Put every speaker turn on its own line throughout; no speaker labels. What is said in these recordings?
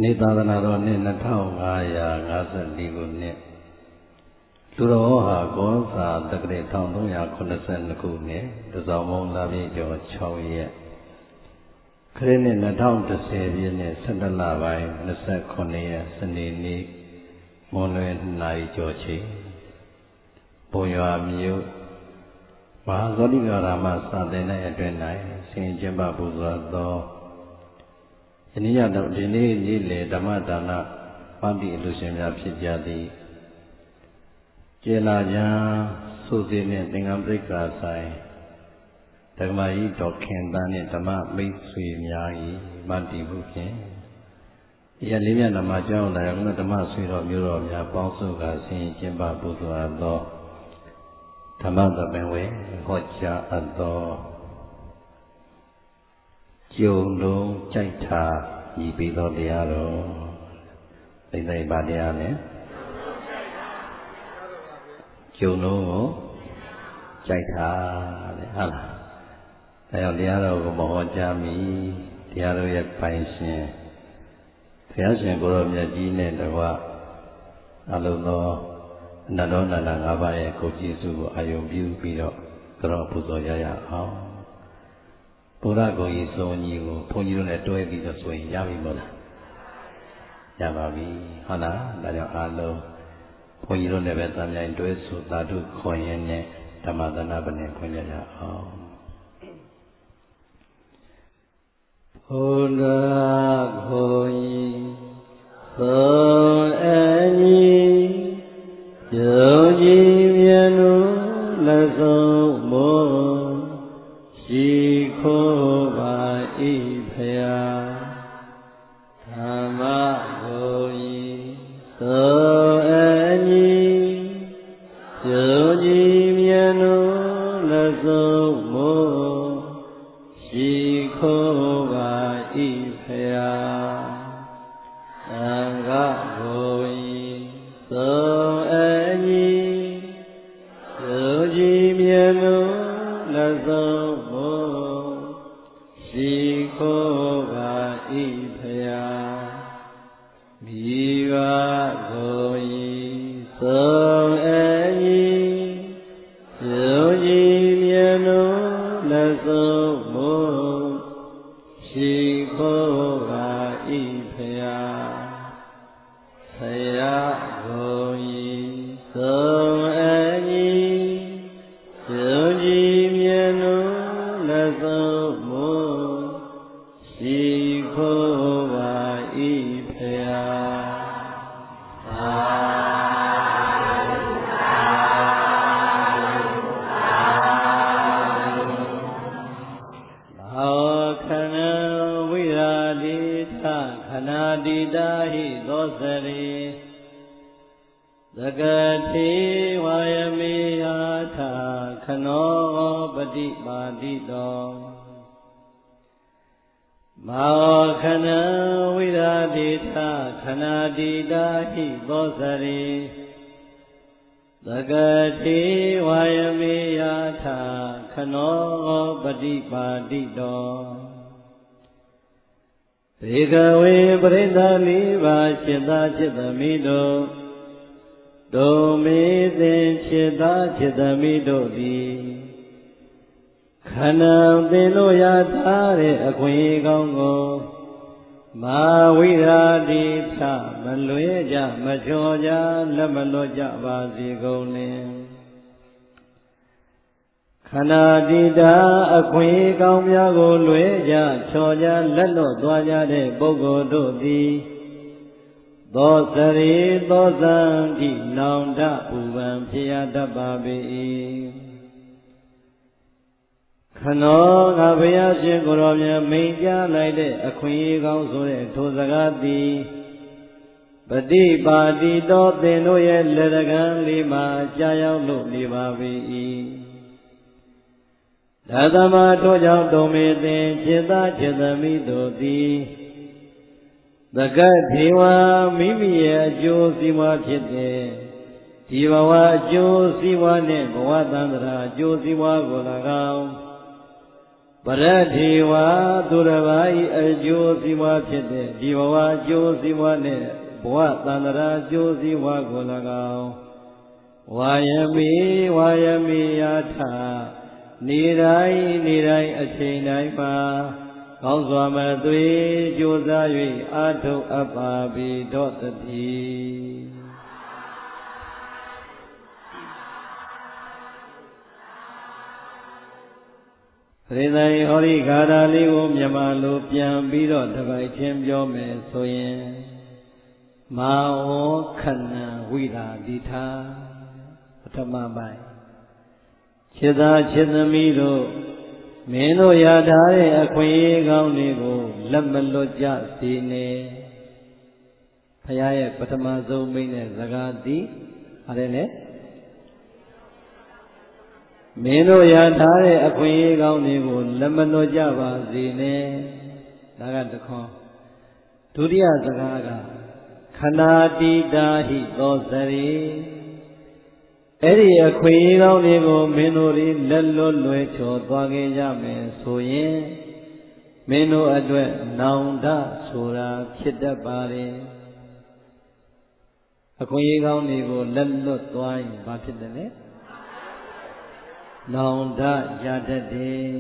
နိသာသနာတော်နှစ်2554ခုနှစ်လူတော်ဟာကောစာတက္ကရာ1382ခုနှစ်တစောင်းမုံလာပြည်ကျော်6ရက်ခရစ်နှစ်2010ပြည့်နှစ်17လပိုင်း29ရက်စနေနေ့မွန်လွယ်2နာရီကျော်ချိန်ဘုံရွာမြို့မဟာဇောတိကာရမစာသင်တဲ့အတွင်း၌ဆင်ကျင်းပပူဇော်သောယနေ့ဒီနေ့နေ့လေဓမ္မဒါနပန်းတိအလူရှင်များဖြစ်ကြသည်ကျေနာချမ်းစုစည်းနှင့်သင်္ကန်းပရိက္ခာဆိုင်ဓမ္မကြီးတော်ခင်တန်းနှင့်ဓမ္မမိတ်ဆွေများ၏မတ္တိမှုဖြင့်ရလေးမြတ်နာမကျောင်းလာရဓမ္မဆွေတော်မျိုးတော်များပေါင်းစုကဆင်ကျင်းပပူဇော်သောဓမ္မသဘင်ဝေဟောကြားအပ်သောကျုံလုံးကြိုက်တာဤပြီးသောတရားတော်သိသိပါတရားနဲ့ကျုံလုံးကိုကြိုက်တာတဲ့ဟုတ်လားဒါကြောင့်တရားတော်ကိုမဟောကြားမီတရားတော်ရဲ့ပိုင်ရှင်ဘုရားရှင်ကိုရောမြတ်ကြီးနဲ့တကွအလုံးသောအနန္တောနန္ဒ၅ပါးရဲ့ကိုကြည်စုကိုအာယုံပြုပြီးတော့ကြောပူဇော်ရအောင်ဘုရားကိုကြီးစုံကြီးကိုဘုန်းကြီးတို့နဲ့တွဲပြီးတော့ဆိုရင်ရပြီမို့လားရပါပြီဟုတ်လားဒါကြောင့်အားလုံးဘုန်းကြီးတို့နဲ့ပဲသံမြိုင်တွဲဆိုသာဓုခေါ်ရင်းနဲ့ဓမ္မသနာပဏ္ဏခွင့်ရအောင်ဘုရားကိုကြီးသုံးအညီယုံကြည်မြတ်လို့လက်ဆုံးမို့ရှိခိုးပါ၏ဖယားဓမ္မကိုကြီးသုံးအညီယုံကြည်မြတ်လို့လက်ဆုံးမို့ရှိခိုးပါ၏ဖယားသံဃာကိုကြီးသုံးအညီယုံကြည်မြတ်လို့လက်ဆုံးမို့ရှိခိုးပါ၏ဖယားမိဘကိုကြီးသုံးအညီယုံကြည်မြတ်လို့လက်ဆုံးမို့ရှိခိုးပါ၏ဖယားဖယားကိုကြီးသုံးအညီယုံကြည်မြတ်လို့လက်ဆုံးမို့ရှိခိုးပါ၏ဖယားသာခဏဝိရာတိသခဏတိတာဟိသောစရိသကတိဝါယမေဟာထခနောပฏิပါတိတောမောခဏဝိရာတိသခဏတိတာဟိသောစရိသကတိဝါယမေဟာထခနောပฏิပါတိတောဘေကဝေပရိသလေးပါจิตသာจิตသမီးတို့ဒုံမေသင်จิตသာจิตသမီးတို့သည်ခန္ဓာသင်တို့ရထားတဲ့အခွင့်ကောင်းကိုမာဝိရာတိထမလွဲကြမချော်ကြလက်မလွတ်ကြပါစေကုန်လင်ခန္ဓာတိတာအခွင့်ကောင်းများကိုလွဲကြချော်ကြလက်လွတ်သွားကြတဲ့ပုဂ္ဂိုလ်တို့သည်သောစရိသောဇံတိနောင်တဥပံဖြစ်ရတတ်ပါပေ၏ခနောငါဘုရားရှင်ကိုရောမြတ်မိန့်ကြားလိုက်တဲ့အခွင့်ကောင်းဆိုတဲ့ထိုစကားသည်ပฏิပါတိတောသင်တို့ရဲ့လက်တကံလေးမှာကြားရောက်လို့နေပါပေ၏ဒါသမထိုကြောင့်တုံမေသင်จิตသာจิตသမီးတို့သည်သကထေဝမိမိရဲ့အကျိုးစီးပွားဖြစ်တဲ့ဒီဘဝအကျိုးစီးပွားနဲ့ဘဝတန္တရာအကျိုးစီးပွားကို၎င်းပရထေဝသူတစ်ပါး၏အကျိုးစီးပွားဖြစ်တဲ့ဒီဘဝအကျိုးစီးပွားနဲ့ဘဝတန္တရာအကျိုးစီးပွားကို၎င်းဝါယမိယာထနေတိုင်းအချိန်တိုင်းမှာကောင်းစွာမသွေကြိုးစား၍အားထုတ်အပ်ပါပေတော့တည်းပရိသတ်ဟောဒီဂါထာလေးကိုမြန်မာလိုပြန်ပြီးတော့တစ်ပိုက်ချင်းပြောမယ်ဆိုရင်မာဝောခဏံဝိရာတိထာပထမပိုင်းခြေသာခြေသမီးတို့မင်းတို့ရထားတဲ့အခွင့်အရေးကောင်းတွေကိုလက်မလွတ်ကြစေနဲ့ဘုရားရဲ့ပထမဆုံးမိန့်တဲ့စကားသည်ပါတယ်လေမင်းတို့ရထားတဲ့အခွင့်အရေးကောင်းတွေကိုလက်မလွတ်ကြပါစေနဲ့ဒါကတခွန်းဒုတိယစကားကခဏတိတာဟိသောစရိအဲ့ဒီအခွင့်အရေးကောင်းတွေကိုမင်းတို့လက်လွတ်လွယ်ချော်သွားခဲ့ကြမယ်ဆိုရင်မင်းတို့အတွက်နောင်တဆိုတာဖြစ်တတ်ပါတယ်အခွင့်အရေးကောင်းတွေကိုလက်လွတ်သွားရင်ဘာဖြစ်တယ်လဲနောင်တရတတ်တယ်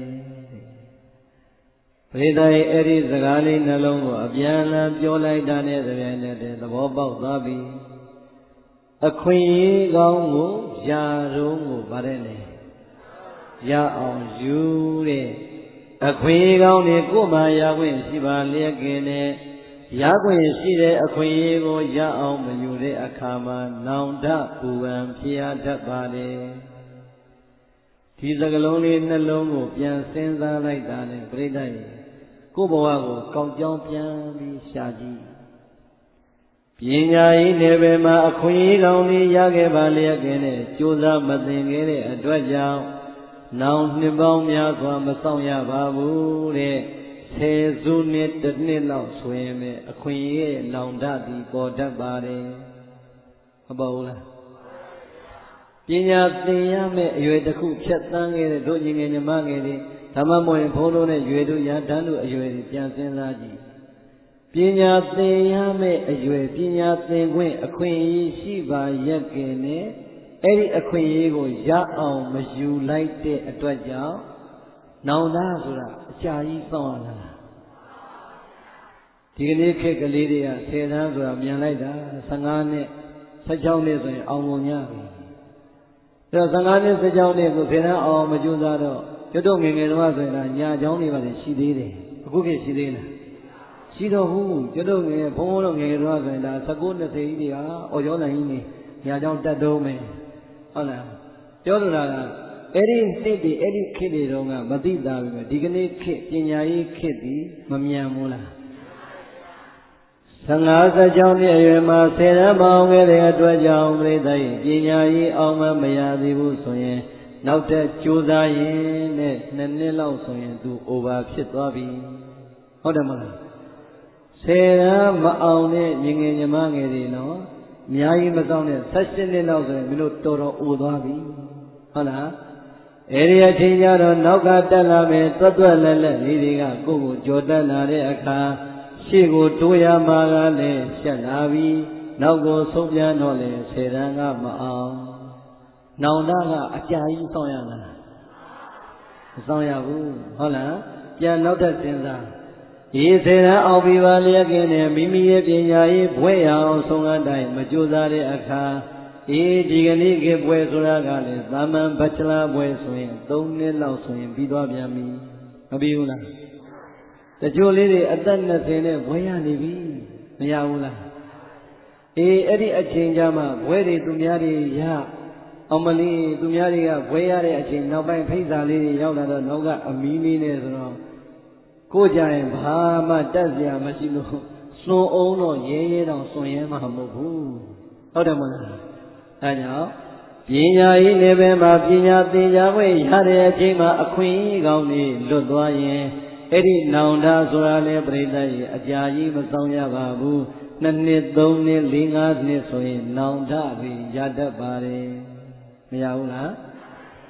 ပရိသတ်ရဲ့အဲ့ဒီစကားလေးနှလုံးကိုအပြန်အလှန်ပြောလိုက်တာနဲ့တပြိုင်နက်တည်းသဘောပေါက်သွားပြီအခွင့်အရေးကောင်းကိုယာရုံးကိုဗါတဲ့လေရအောင်ယူတဲ့အခွင့်အရေးကောင်းတွေကိုမှရခွင့်ရှိပါလျက်ကင်းနဲ့ရခွင့်ရှိတဲ့အခွင့်အရေးကိုရအောင်မယူတဲ့အခါမှာနောင်တပူပန်ဖြစ်ရတတ်ပါတယ်ဒီစကလုံးလေးနှလုံးကိုပြန်စဉ်းစားလိုက်တာနဲ့ပြိဋ္ဌာန်ကိုယ့်ဘဝကိုကောင်းကြောင်းပြန်ပြီးရှာကြည့်ပညာရေးနယ်ပယ်မှာအခွင့်အရေးကောင်းလေးရခဲ့ပါလျက်ကင်းနဲ့ကြိုးစားမသိခဲ့တဲ့အတွက်ကြောင့်နောင်နှစ်ပေါင်းများစွာမဆောင်ရပါဘူးတဲ့10စုနှစ်တစ်နှစ်လောက်ဆိုရင်ပဲအခွင့်အရေးနောင်တသည်ပေါ်တတ်ပါတယ်မပေါ်ဘူးလားပညာသင်ရမယ့်အရွယ်တစ်ခုဖြတ်သန်းခဲ့တဲ့တို့ညီငယ်ညီမငယ်တွေဓမ္မမွေဘုန်းတော်နဲ့ရွယ်တို့ရတန်းတို့အရွယ်တွေပြန်စဉ်းစားကြည့်ပညာသင်ရမယ့်အရွယ်ပညာသင်ခွင့်အခွင့်အရေးရှိပါရဲ့ကင်းနဲ့အဲ့ဒီအခွင့်အရေးကိုရအောင်မယူလိုက်တဲ့အတွက်ကြောင့်နောင်တဆိုတာအကြာကြီးစောင့်ရတာဒီကနေ့ခေတ်ကလေးတွေက10တန်းဆိုတာမြန်လိုက်တာ15နှစ်16နှစ်ဆိုရင်အောင်ကုန်ကြပြီအဲ့တော့15နှစ်16နှစ်ကို10တန်းအောင်မကြိုးစားတော့ကျွတ်တို့ငယ်ငယ်တော့ဆိုရင်ညာเจ้าတွေပါလေရှိသေးတယ်အခုခေတ်ရှိသေးလားရှိတော့ဘူးကျွတ်တို့ငယ်ဘုန်းဘုန်းတို့ငယ်ငယ်တော့ဆိုရင်19 20ကြီးတွေဟာအော်ကျောင်းနိုင်ကြီးနေညာเจ้าတက်တော့မယ်ဟုတ်လားပြောလိုတာကအဲ့ဒီနှစ်တွေအဲ့ဒီခေတ်တွေတော့ကမသိတာပဲဒီကနေ့ခေတ်ပညာရေးခေတ်ဒီမမြန်ဘူးလား15 16နှစ်အရွယ်မှာ10တန်းပေါင်းခဲ့တဲ့အတွက်ကြောင့်ပြိဿရဲ့ပညာရေးအောင်မရသေးဘူးဆိုရင်နောက်ထပ်ကြိုးစားရင်နဲ့2နှစ်လောက်ဆိုရင်သူ over ဖြစ်သွားပြီဟုတ်တယ်မလား10တန်းမအောင်တဲ့ညီငယ်ညီမငယ်တွေနော်အများကြီးမဆောင်တဲ့18နှစ်လောက်ဆိုရင်မင်းတို့တော်တော်အိုသွားပြီဟုတ်လားအဲဒီအချိန်ကျတော့နောက်ကတက်လာမယ်တွတ်တွတ်လက်လက်လေးတွေကကိုယ့်ကိုကြော်တက်လာတဲ့အခါရှေ့ကိုတိုးရမှာကလည်းရှက်လာပြီနောက်ကိုဆုံးပြန်တော့လေ10တန်းကမအောင်နောင်တကအကြာကြီးစောင့်ရလားမစောင့်ရဘူးဟုတ်လားပြန်နောက်ထပ်စဉ်းစားဒီ10တန်းအောင်ပြီပါလျက်ကင်းနဲ့မိမိရဲ့ပညာရေးဘွဲ့ရအောင်ဆုံးအပ်တိုင်းမကြိုးစားတဲ့အခါဒီကနေ့ခေတ်ဘွဲ့ဆိုတာကလည်းသာမန်ဘချလာဘွဲ့ဆိုရင်3နှစ်လောက်ဆိုရင်ပြီးသွားပြန်ပြီမပြီးဘူးလားတချို့လေးတွေအသက်20နဲ့ဘွဲ့ရနေပြီမရဘူးလားအဲ့ဒီအချိန်ကြမှာဘွဲ့တွေသူများတွေရအောင်မလေးသူများတွေကဘွဲ့ရတဲ့အချိန်နောက်ပိုင်းဖိစာလေးတွေရောက်လာတော့နောက်ကအမီးလေးနဲ့ဆိုတော့ကိုကြရင်ဘာမှတက်စရာမရှိလို့စွန်အောင်တော့ရဲတော့စွန်ရဲမှာမဟုတ်ဘူးဟုတ်တယ်မလားအဲကြောင့်ပညာရေးနယ်ပယ်မှာပညာသင်ကြားခွင့်ရတဲ့အချိန်မှာအခွင့်အရေးကောင်းတွေလွတ်သွားရင်အဲ့ဒီနောင်တဆိုတာလေပြိဿရဲ့အကြာကြီးမဆောင်ရပါဘူး2နှစ်3နှစ်4 5နှစ်ဆိုရင်နောင်တတွေရတတ်ပါတယ်မရဘူးလား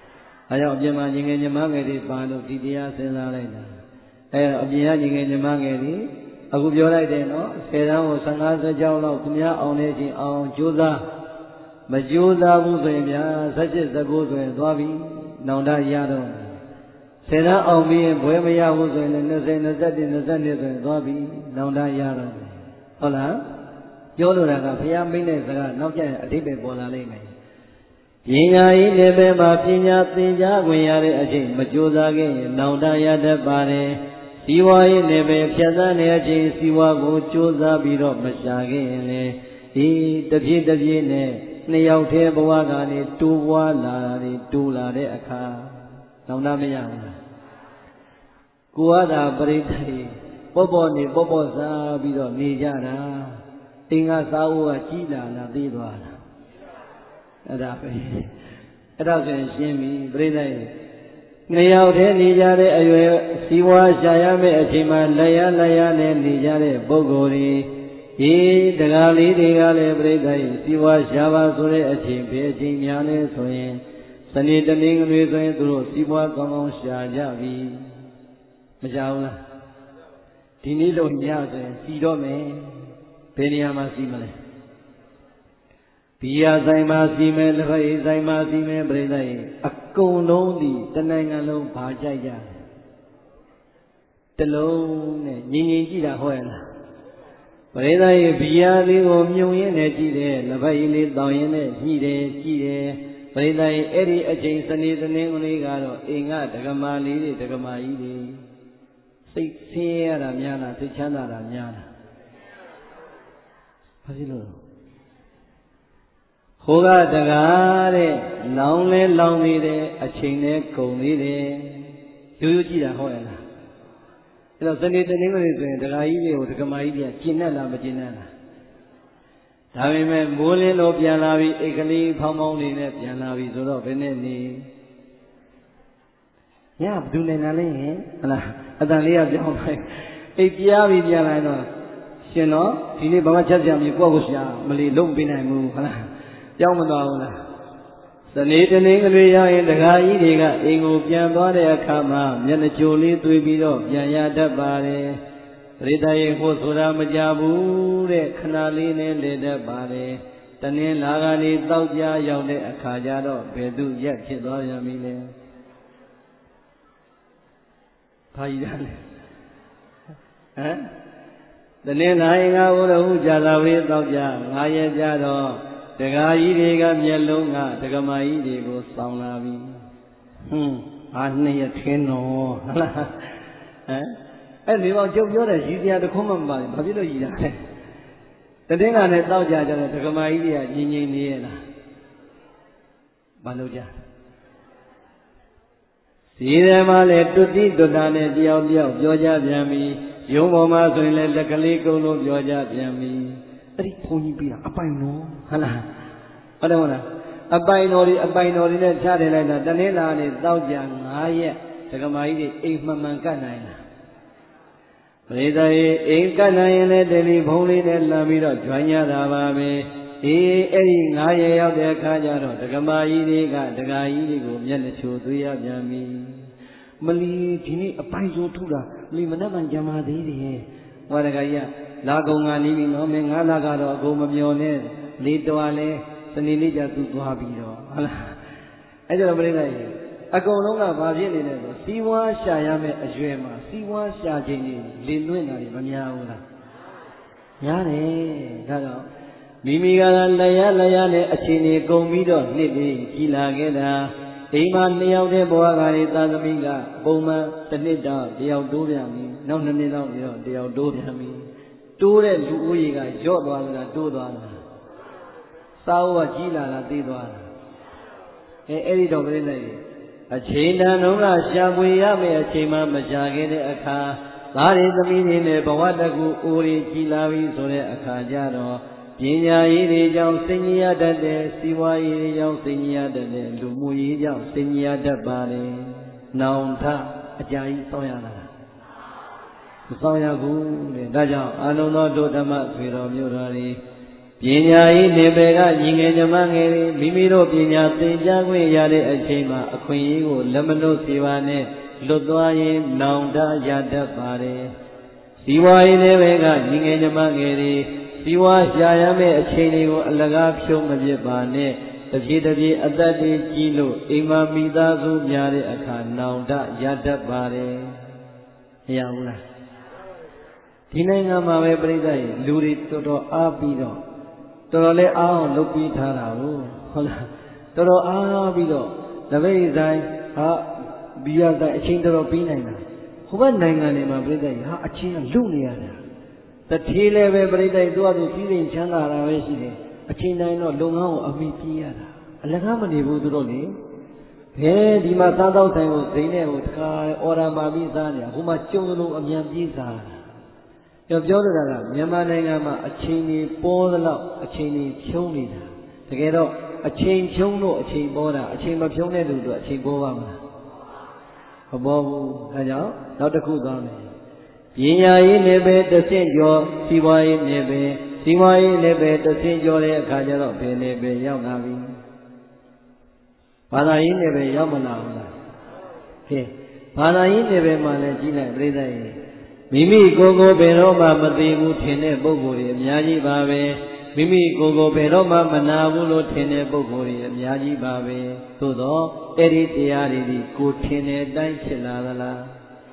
ဒါကြောင့်အပြင်မှာညီငယ်ညီမငယ်တွေပါလို့ဒီတရားစဉ်းစားလိုက်တာအပြင်ကညီငယ်ညီမငယ်တွေအခုပြောလိုက်တယ်နော်10တန်းကို15 16လောက်သူများအောင်နေချင်းအောင်ကြိုးစားမကြိုးစားဘူးဆိုရင်ဗျာ17 19ဆိုရင်သွားပြီနောင်တရတော့10တန်းအောင်ပြီးရင်ဘွဲမရဘူးဆိုရင်လည်း20 21 22ဆိုရင်သွားပြီနောင်တရတော့ဟုတ်လားပြောလိုတာကဘုရားမိန့်တဲ့စကားနောက်ကျရင်အဓိပ္ပာယ်ပေါ်လာလိမ့်မယ်ပညာရေးနယ်ပယ်မှာပညာသင်ကြားခွင့်ရတဲ့အချိန်မကြိုးစားခဲ့ရင်နောင်တရတတ်ပါတယ်စီဝါရေးနယ်ပယ်ဖြတ်သန်းတဲ့အချိန်စီဝါကိုကြိုးစားပြီးတော့မရှာခဲ့ရင်လေတပြည့်တပြည့်နဲ့နှစ်ယောက်တည်းဘဝကနေတိုးပွားလာတာတွေတိုးလာတဲ့အခါနောင်တမရဘူးလားကိုယ်ကသာပရိသေပေါ့ပေါ့စားပြီးတော့နေကြတာအင်္ဂါစာအုပ်ကကြီးလာလားသေးသွားလားအဲ့ဒါပဲအဲ့ဒါဆိုရင်ရှင်းပြီပရိသေနှစ်ယောက်တည်းနေကြတဲ့အရွယ်စီဝါရှာရမယ့်အချိန်မှာလက်ရနဲ့နေကြတဲ့ပုဂ္ဂိုလ်တွေတရားလေးတွေကလည်းပြိဿရဲ့စီဝါရှာပါဆိုတဲ့အချိန်ပဲအချိန်များလဲဆိုရင်စနေတနင်္ဂနွေဆိုရင်သူတို့စီဝါကောင်းကောင်းရှာကြပြီမရှာဘူးလားဒီနေ့လို့ညဆိုရင်စီတော့မယ်ဘယ်နေရာမှာစီမလဲဘီယာဆိုင်မှာစီမယ်လက်ဖက်ရည်ဆိုင်မှာစီမယ်ပြိဿရဲ့အကုန်လုံးဒီတနိုင်ငံလုံးဘာကြိုက်ကြတလုံးနဲ့ငြိမ်ကြည့်တာဟုတ်ရဲ့လားပရိသတ်ရဲ့ဘီယာလေးကိုမြုံရင်းနဲ့ကြည့်တယ်လက်ဖက်ရည်လေးတောင်းရင်းနဲ့ညှိတယ်ကြည့်တယ်ပရိသတ်ရဲ့အဲ့ဒီအချိန်စနေတနင်္ဂနွေကတော့အိမ်ကဒကမာလေးတွေဒကမာကြီးတွေစိတ်ဆင်းရဲရတာများလားစိတ်ချမ်းသာတာများလားဘာဖြစ်လို့ဟိုကတကားတဲ့လောင်းလဲလောင်းနေတယ်အချိန်နဲ့ကုန်နေတယ်ရိုးရိုးကြည့်တာဟုတ်ရဲ့လားအဲ့တော့စနေတနင်္ဂနွေဆိုရင်ဒကာကြီးတွေကိုဒကမာကြီးတွေကကျင့်တတ်လားမကျင့်တတ်လားဒါပေမဲ့မိုးလင်းတော့ပြန်လာပြီအိတ်ကလေးဖောင်းဖောင်းနေနဲ့ပြန်လာပြီဆိုတော့ဘယ်နဲ့နေညဘယ်သူနေလာလဲဟင်ဟလားအတန်လေးကပြောင်းလိုက်အိတ်ပြားပြီးပြန်လာတော့ရှင်တော့ဒီနေ့ဘာမှချက်ကြံပြီးကိုယ့်ကိုရှာမလီလုံးပေးနိုင်ဘူးဟလားကြောင်းမသွားဘူးလားစနေတနင်္ဂနွေရရင်ဒကာကြီးတွေကအိမ်ကိုပြန်သွားတဲ့အခါမှာမျက်နှာကြိုလေးသွေးပြီးတော့ပြန်ရတတ်ပါတယ်ပရိသတ်ရဲ့ကိုဆိုတာမကြဘူးတဲ့ခဏလေးနဲ့လေတတ်ပါတယ်တနင်္လာကနေတောက်ကြရောက်တဲ့အခါကျတော့ဘယ်သူရက်ဖြစ်သွားရမည်လဲဘာကြီးလဲဟမ်တနင်္လာရင်ကဘုရားဟုကြာလာဝေးတောက်ကြ9ရက်ကြတော့ဒကာကြီးတွေကမျက်လုံးကဒကမာကြီးတွေကိုစောင်းလာပြီ2ရက်ခင်းတော့ဟုတ်လားအဲ့ဒီတော့ကျုပ်ပြောတဲ့ရည်စရာတစ်ခုမှမပါဘူးဘာဖြစ်လို့ရည်တာလဲတတင်းကနဲ့တောက်ကြကြတော့ဒကမာကြီးတွေကငြိမ်နေရလားမလုပ်ကြစီထဲမှာလည်းတွတိတွတာနဲ့တယောက်ပြောကြပြန်ပြီရုံပေါ်မှာဆိုရင်လည်းလက်ကလေးကုန်းလို့ပြောကြပြန်ပြီအဲ့ဒီဘုန်းကြီးပြီးတာအပိုင်တော်ဟုတ်လားဟုတ်တယ်မဟုတ်လားအပိုင်တော်တွေနဲ့ချတယ်လိုက်တာတနင်္လာနေ့တောက်ကြ9ရက်ဒကမာကြီးတွေအိမ်မှန်ကတ်နိုင်လားပရိသတ်ရဲ့အိမ်ကတ်နိုင်ရင်လည်းတယ်လီဖုန်းလေးနဲ့လှမ်းပြီးတော့ကြွရတာပါပဲအဲ့ဒီ9ရက်ရောက်တဲ့အခါကျတော့ဒကမာကြီးတွေကဒကာကြီးတွေကိုမျက်နှာချိုသွေးရပြန်ပြီမလီဒီနေ့အပိုင်ဆိုထုတာမလီမနှက်မှန်ကြံပါသေးတယ်ဟောဒကာကြီးကလာကုန်ကနေပြီနော်မင်း9လကတော့အကုန်မမျောနဲ့လေတော်လဲစနေနေ့ကျသူသွားပြီးတော့ဟုတ်လားအဲ့ကျတော့ပရိသတ်ကြီးအကုန်လုံးကဘာဖြစ်နေလဲဆိုစီဝါရှာရမယ့်အရွယ်မှာစီဝါရှာခြင်းတွေလေလွင့်တာတွေမများဘူးလားများတယ်ဒါတော့မိမိကလည်းရနဲ့အချိန်ကြီးကုန်ပြီးတော့နှစ်လေးကြီးလာခဲ့တာအိမ်မှာ2ယောက်တည်းဘဝကလေးသာသမီကပုံမှန်တစ်နှစ်တော့တယောက်တိုးပြန်ပြီနောက်2နှစ်လောက်ပြီးတော့တယောက်တိုးပြန်ပြီတိုးတဲ့လူဦးရေကရော့သွားလားတိုးသွားလားစာအုပ်ကကြီးလာလားသေးသွားလားအဲ့ဒီတော့ပြိဿကြီးအချိန်တန်လုံးကရှာဖွေရမယ့်အချိန်မှမရှာခဲ့တဲ့အခါသားရည်သမီးတွေနဲ့ဘဝတကူအိုးရီကြီးလာပြီဆိုတဲ့အခါကျတော့ပညာရေးတွေကြောင့်စိတ်ညစ်ရတတ်တယ်စီးပွားရေးတွေကြောင့်စိတ်ညစ်ရတတ်တယ်လူမှုရေးကြောင့်စိတ်ညစ်ရတတ်ပါတယ်နောင်ထအကြာကြီးစောင့်ရလားမစောင့်ရဘူးတဲ့ဒါကြောင့်အာနုံသောဒုဓမ္မဆွေတော်မျိုးတော်တွေပညာရေးနယ်ပယ်ကညီငယ်ညီမငယ်တွေမိမိတို့ပညာသင်ကြားခွင့်ရတဲ့အချိန်မှာအခွင့်အရေးကိုလက်မလွတ်စေပါနဲ့လွတ်သွားရင်နောင်တရတတ်ပါတယ်စီဝါရေးနယ်ပယ်ကညီငယ်ညီမငယ်တွေစီဝါရှာရမယ့်အချိန်တွေကိုအလကားဖြုံးမပြစ်ပါနဲ့တပြေးတပြေးအသက်တွေကြီးလို့အိမ်မှာမိသားစုများတဲ့အခါနောင်တရတတ်ပါတယ်မရဘူးလားဒီနိုင်ငံမှာပဲပြိဿရဲ့လူတွေတော်တော်အားပြီးတော့တော်တော်လေးအားအောင်လုပ်ပြီးထားတာဟုတ်လားတော်တော်အားပြီးတော့တပည့်ဆိုင်ဘီယာဆိုင်အချိန်တော်တော်ပြီးနိုင်တာဟိုဘက်နိုင်ငံတွေမှာပြိဿရဲ့အချိန်ကလုနေရတာတထေးလည်းပဲပြိဿရဲ့သူ့အတူစီးစိမ်ချမ်းသာတာပဲရှိတယ်အချိန်တိုင်းတော့လုပ်ငန်းကိုအမိပြေးရတာအလကားမနေဘူးသူတို့လေဘယ်ဒီမှာစားတော့ဆိုင်ကိုဇိမ်းနဲ့ကိုတခါအော်ဒါမှာပြီးစားနေတာဟိုမှာကျုံလို့အမြန်ပြေးစားတာပြောတာကမြန်မာနိုင်ငံမှာအချိန်ကြီးပေါ်သလောက်အချိန်ကြီးဖြုံးနေတာတကယ်တော့အချိန်ဖြုံးလို့အချိန်ပေါ်တာအချိန်မဖြုံးတဲ့လူတို့အချိန်ပေါ်ပါမလားမပေါ်ဘူးအဲကြောင့်နောက်တစ်ခုသွားမယ်ပညာရေးနယ်ပယ်တစ်ဆင့်ကျော်စီးပွားရေးနယ်ပယ်စီးပွားရေးနယ်ပယ်တစ်ဆင့်ကျော်တဲ့အခါကျတော့ဘယ်နယ်ပယ်ရောက်လာပြီဘာသာရေးနယ်ပယ်ရောက်မလာဘူးလားဟဲ့ဘာသာရေးနယ်ပယ်မှာလည်းကြီးလိုက်ပြိဿရဲ့မိမိကိုယ်ကိုဘယ်တော့မှမသိဘူးထင်တဲ့ပုဂ္ဂိုလ်တွေအများကြီးပါပဲမိမိကိုယ်ကိုဘယ်တော့မှမနာဘူးလို့ထင်တဲ့ပုဂ္ဂိုလ်တွေအများကြီးပါပဲသို့တော့အဲ့ဒီတရားတွေကိုထင်တဲ့အတိုင်းဖြစ်လာသလား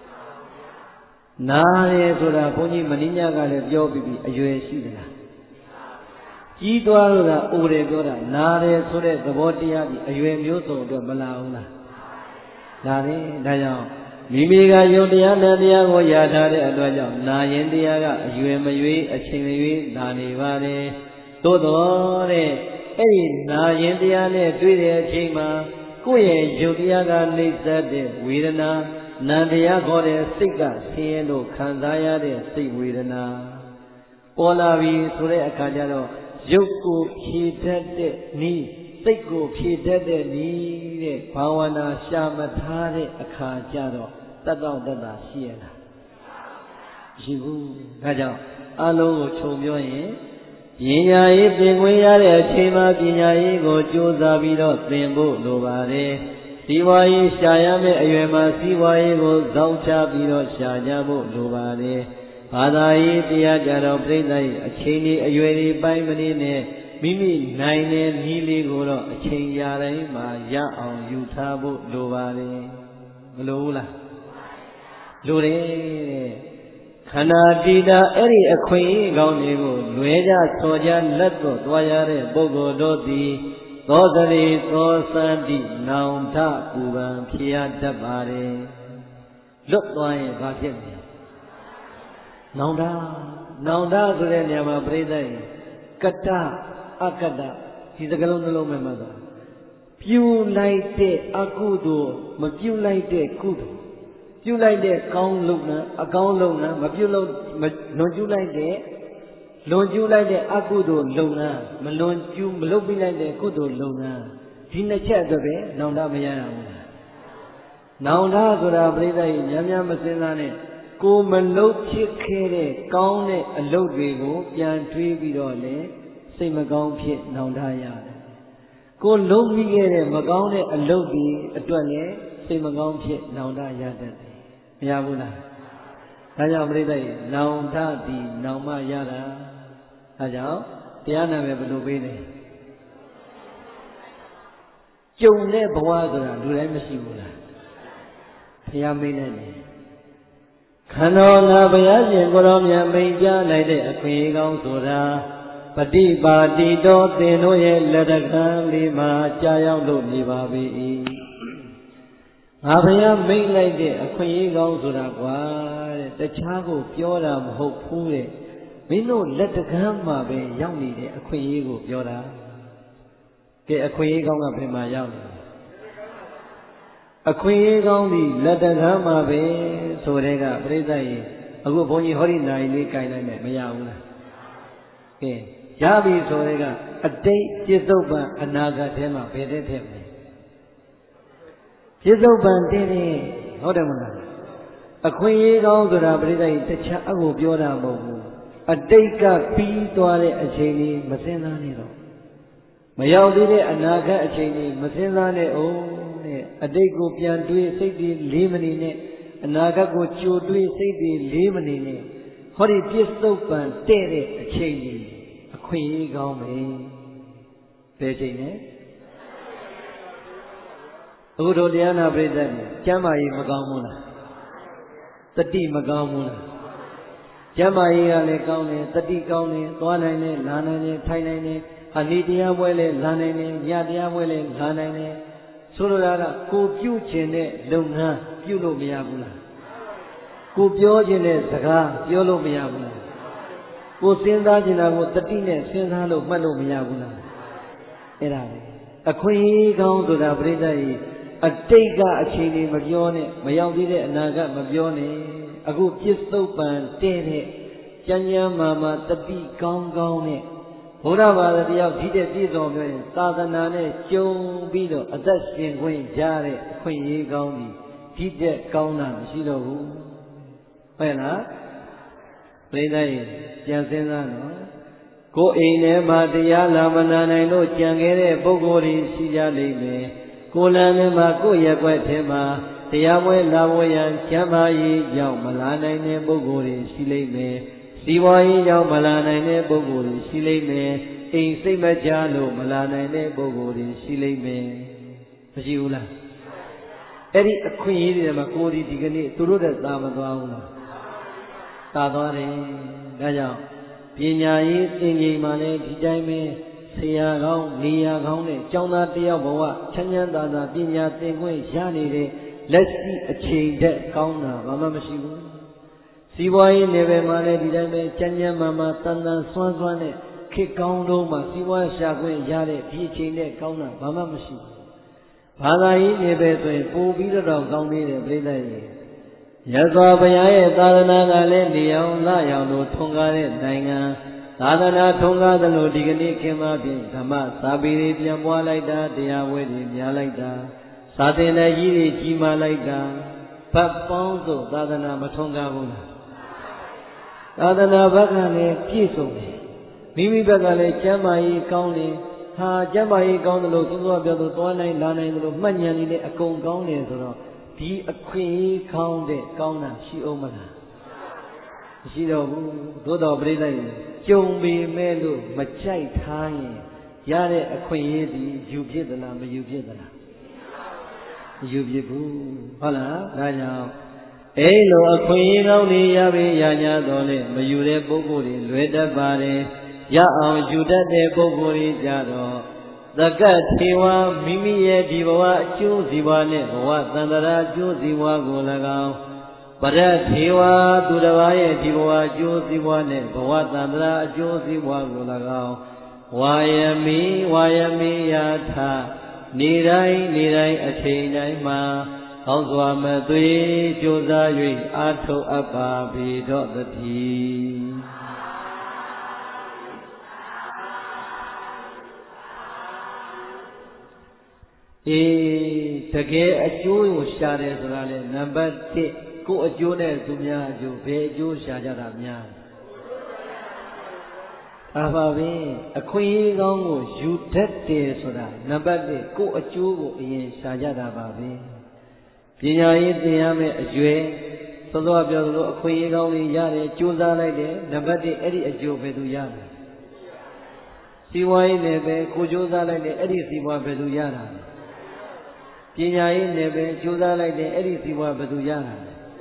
နာတယ်ဆိုတာဘုန်းကြီးမင်းညကလည်းပြောပြီးပြီအရွယ်ရှိသလားကြီးသွားလို့လားအိုတယ်ပြောတာနာတယ်ဆိုတဲ့သဘောတရားကြီးအရွယ်မျိုးစုံအတွက်မလာဘူးလားလာတယ်ဒါကြောင့်မိမိကယုံတရားနဲ့တရားကိုရထားတဲ့အတွက်ကြောင့်နာရင်တရားကအရွယ်မရွေးအချိန်မရွေးလာနေပါတယ်သို့တော်တဲ့အဲ့ဒီနာရင်တရားနဲ့တွေ့တဲ့အချိန်မှာကိုယ့်ရဲ့ယုံတရားကနှိမ့်သက်တဲ့ဝေဒနာနာတရားခေါ်တဲ့စိတ်ကဆင်းရဲလို့ခံစားရတဲ့စိတ်ဝေဒနာပေါ်လာပြီဆိုတဲ့အခါကျတော့ရုပ်ကိုဖြေတတ်တဲ့နည်းစိတ်ကိုဖြေတတ်တဲ့နည်းတဲ့ဘာဝနာရှာမထားတဲ့အခါကျတော့တတ်တော့တတ်တာရှိရလားရှိဘူးဒါကြောင့်အလုံးကိုခြုံပြောရင်ပညာရေးသင်ခွင့်ရတဲ့အချိန်မှာပညာရေးကိုကြိုးစားပြီးတော့သင်ဖို့လိုပါတယ်စီးပွားရေးရှာရမယ့်အရွယ်မှာစီးပွားရေးကိုဇောင်းချပြီးတော့ရှာကြဖို့လိုပါတယ်ဘာသာရေးတရားကြတော့ပြိဿရဲ့အချိန်ကြီးအရွယ်ကြီးပိုင်းမနေနဲ့မိမိနိုင်တဲ့နည်းလေးကိုတော့အချိန်ရတိုင်းမှာရအောင်ယူထားဖို့လိုပါတယ်မလိုဘူးလားလိုတယ်တဲ့ခန္ဓာတည်တာအဲ့ဒီအခွင့်အရေးကောင်းတွေကိုလွယ်ကြစော်ကြလက်တော့သွားရတဲ့ပုဂ္ဂိုလ်တို့သည်သောတရေသောစန္တိနောင်ထပူပန်ဖြစ်ရတတ်ပါတယ်လွတ်သွားရင်ဘာဖြစ်လဲနောင်တဆိုတဲ့နေရာမှာပြိဿရဲ့ကတ္တအကတ္တဒီစကားလုံးနှလုံးမဲ့မှာသွားပြုလိုက်တဲ့အကုသိုလ်မပြုလိုက်တဲ့ကုသိုလ်ပြုလိုက်တဲ့ကောင်းလုပ်ငန်းအကောင်းလုပ်ငန်းမပြုလုပ်လွန်ကျူးလိုက်တဲ့အကုသိုလ်လုပ်ငန်းမလုပ်ပြလိုက်တဲ့ကုသိုလ်လုပ်ငန်းဒီနှစ်ချက်အတွက်ပဲနောင်တမရရဘူးလားနောင်တဆိုတာပြိဿရဲ့များများမစင်စားနဲ့ကိုမလုပ်ဖြစ်ခဲ့တဲ့ကောင်းတဲ့အလုပ်တွေကိုပြန်တွေးပြီးတော့လေစိတ်မကောင်းဖြစ်နောင်တရတယ်ကိုလုံးပြီးခဲ့တဲ့မကောင်းတဲ့အလုပ်တွေအတွက်လည်းစိတ်မကောင်းဖြစ်နောင်တရတတ်တယ်မရဘူးလားဒါကြောင့်ပြိဿရဲ့နောင်တသည်နောင်မရတာဒါကြောင့်တရားနာမယ်ဘယ်လိုပေးလဲကြုံတဲ့ဘဝဆိုတာလူတိုင်းမရှိဘူးလားဘုရားမိတ်နဲ့ခန္ဓာငါဘုရားရှင်ကိုရောမြတ်မိန်ကြားလိုက်တဲ့အခွင့်အရေးကောင်းဆိုတာပฏิပါတိတော်သင်တို့ရဲ့လက်တကံလေးမှာကြာရောက်လို့နေပါပြီငါဘုရားမိန်လိုက်တဲ့အခွင့်အရေးကောင်းဆိုတာကွာတဲ့တခြားကိုပြောတာမဟုတ်ဘူးတဲ့မင်းတို့လက်တကံမှာပဲရောက်နေတဲ့အခွင့်အရေးကိုပြောတာကဲအခွင့်အရေးကောင်းကဘယ်မှာရောက်နေအခွင့်အရေးကောင်းသည်လက်တကံမှာပဲဆိုတဲ့ကပြိဿရေအခုဘုန်းကြီးဟောဒီနာရီလေးကြိုင်လိုက်မယ်မရဘူးလားကဲရပြီဆိုတဲ့ကအတိတ်ပြစ္ဆုတ်ပံအနာဂတ်ထဲမှာဘယ်တဲ့ထက်မလဲပြစ္ဆုတ်ပံတင်းတင်းဟုတ်တယ်မလားအခွင့်အရေးကောင်းဆိုတာပြိဿရေတခြားအကိုပြောတာမဟုတ်ဘူးအတိတ်ကပြီးသွားတဲ့အချိန်လေးမစင်စားနဲ့တော့မရောက်သေးတဲ့အနာဂတ်အချိန်လေးမစင်စားနဲ့အောင်တဲ့အတိတ်ကိုပြန်တွေးစိတ်တွေလေးမနေနဲ့အနာဂတ်ကိုကြိုတွေးစိတ်တွေလေးမနေနဲ့ဟောဒီပြစ္ဆုတ်ပံတဲ့တဲ့အချိန်လေးအခွင့်အရေးကောင်းပဲဘယ်ချိန်လဲအခုတို့တရားနာပရိသတ်ကျမ်းမာရေးမကောင်းဘူးလားတတိမကောင်းဘူးလားကျမ်းမာရေးကလည်းကောင်းတယ်တတိကောင်းတယ်သွားနိုင်တယ်လာနိုင်တယ်ထိုင်နိုင်တယ်အနိတရားပွဲလည်းလာနိုင်တယ်ညတရားပွဲလည်းလာနိုင်တယ်ဆိုလိုတာကကိုပြုခြင်းတဲ့လုပ်ငန်းပြုလို့မရဘူးလားကိုပြောခြင်းတဲ့စကားပြောလို့မရဘူးလားကိုစဉ်းစားခြင်းတာကိုတတိနဲ့စဉ်းစားလို့မှတ်လို့မရဘူးလားအဲ့ဒါပဲအခွင့်အရေးကောင်းဆိုတာပြိဿကြီးအတိတ်ကအချိန်တွေမပြောနဲ့မရောက်သေးတဲ့အနာဂတ်မပြောနဲ့အခုပြစ္ဆုတ်ပံတဲ့တဲ့ကျမ်းကျမ်းမာတတိကောင်းကောင်းနဲ့ဘုရားဘာသာတရားဒီတဲ့ပြည့်စုံပြောရင်သာသနာနဲ့ကျုံပြီးတော့အသက်ရှင်ခွင့်ရတဲ့အခွင့်အရေးကောင်းပြီဒီတဲ့ကောင်းတာမရှိတော့ဘူးဟုတ်လားပြိဿကြီးပြန်စဉ်းစားနော်ကိုယ်အိမ်ထဲမှာတရားလာမနာနိုင်လို့ကြံခဲ့တဲ့ပုဂ္ဂိုလ်တွေရှိကြလိမ့်မယ်ကိုယ်လမ်းထဲမှာကိုယ့်ရက်ွက်ထဲမှာတရားပွဲလာဝရန်ကျမ်းမာရေးကြောင့်မလာနိုင်တဲ့ပုဂ္ဂိုလ်တွေရှိလိမ့်မယ်စီးပွားရေးကြောင့်မလာနိုင်တဲ့ပုဂ္ဂိုလ်တွေရှိလိမ့်မယ်အိမ်စိတ်မချလို့မလာနိုင်တဲ့ပုဂ္ဂိုလ်တွေရှိလိမ့်မယ်မရှိဘူးလားအဲ့ဒီအခွင့်အရေးတွေမှာကိုယ်ဒီကနေ့သူတို့တဲ့သာမသွားဘူးလားသာသွားတယ်ဒါကြောင့်ပညာရေးသင်ချိန်မှာလည်းဒီတိုင်းပဲဆရာကောင်းနေရာကောင်းနဲ့ကျောင်းသားတယောက်ဘဝချမ်းချမ်းသာသာပညာသင်ခွင့်ရနေတဲ့လက်ရှိအချိန်တက်ကောင်းတာဘာမှမရှိဘူးစီးပွားရေးနယ်ပယ်မှာလည်းဒီတိုင်းပဲချမ်းချမ်းမာတန်တန်ဆွမ်းဆွမ်းနဲ့ခေတ်ကောင်းတော့မှစီးပွားရှာခွင့်ရတဲ့ဒီအချိန်နဲ့ကောင်းတာဘာမှမရှိဘူးဘာသာရေးနယ်ပယ်ဆိုရင်ပို့ပြီးတော့ကောင်းသေးတယ်ပြိဿကြီးရသော်ဘုရားရဲ့သာသနာကလည်းနေအောင်လရောင်တို့ထွန်းကားတဲ့နိုင်ငံသာသနာထွန်းကားသလိုဒီကနေ့ခင်မဖြင့်ဓမ္မစာပေတွေပြန်ပွားလိုက်တာတရားဝဲတွေများလိုက်တာသာသနာကြီးတွေကြီးမားလိုက်တာဘတ်ပေါင်းစုံသာသနာမထွန်းကားဘူးလားသာသနာဘက်ကလည်းပြည့်စုံတယ်မိမိဘက်ကလည်းကျမ်းမာရေးကောင်းတယ်ဟာကျမ်းမာရေးကောင်းတယ်လို့သူတို့ကပြောသူသွားနိုင်လာနိုင်တယ်လို့မှတ်ဉာဏ်ကြီးနဲ့အကုန်ကောင်းတယ်ဆိုတော့ဒီအခွင့်အရေးကောင်းတဲ့ကောင်းတာရှိအောင်မလားမရှိတော့ဘူးသို့တော်ပြိဿကြီးကြုံပေမဲ့လို့မကြိုက်ထားရင်ရတဲ့အခွင့်အရေးဒီယူဖြစ်သလားမယူဖြစ်သလားမယူဖြစ်ဘူးဟုတ်လားဒါကြောင့်အဲ့လိုအခွင့်အရေးကောင်းတွေရပေရညာတော်လေမယူတဲ့ပုဂ္ဂိုလ်တွေလွယ်တတ်ပါတယ်ရအောင်ယူတတ်တဲ့ပုဂ္ဂိုလ်တွေကြတော့သကတ်ထေဝမိမိရဲ့ဒီဘဝအကျိုးစီးပွားနဲ့ဘဝသန္တရာအကျိုးစီးပွားကို၎င်းပရတ်ထေဝသူတစ်ပါးရဲ့ဒီဘဝအကျိုးစီးပွားနဲ့ဘဝသန္တရာအကျိုးစီးပွားကို၎င်းဝါယမိယာထနေတိုင်းအချိန်တိုင်းမှာကောင်းစွာမသွေကြိုးစား၍အာထုတ်အပ်ပါပေတော့သတည်းတကယ်အကျိုးကိုရှာတယ်ဆိုတာလေနံပါတ်1ကိုယ်အကျိုးနဲ့သူများအကျိုးဘယ်အကျိုးရှာကြတာများပါပဲအခွင့်အရေးကောင်းကိုယူတတ်တယ်ဆိုတာနံပါတ်1ကိုယ်အကျိုးကိုအရင်ရှာကြတာပါပဲပညာရေးသင်ရမယ့်အရွယ်သောသောပြောသလိုအခွင့်အရေးကောင်းလေးရတယ်ကြိုးစားလိုက်တယ်နံပါတ်1အဲ့ဒီအကျိုးဘယ်သူရတယ်စီးပွားရေးနဲ့ပဲကိုကြိုးစားလိုက်တယ်အဲ့ဒီစီးပွားဘယ်သူရတာပညာရေးနဲ့ပဲကြိုးစားလိုက်တယ်အဲ့ဒီစီးပွားဘယ်သူရတာ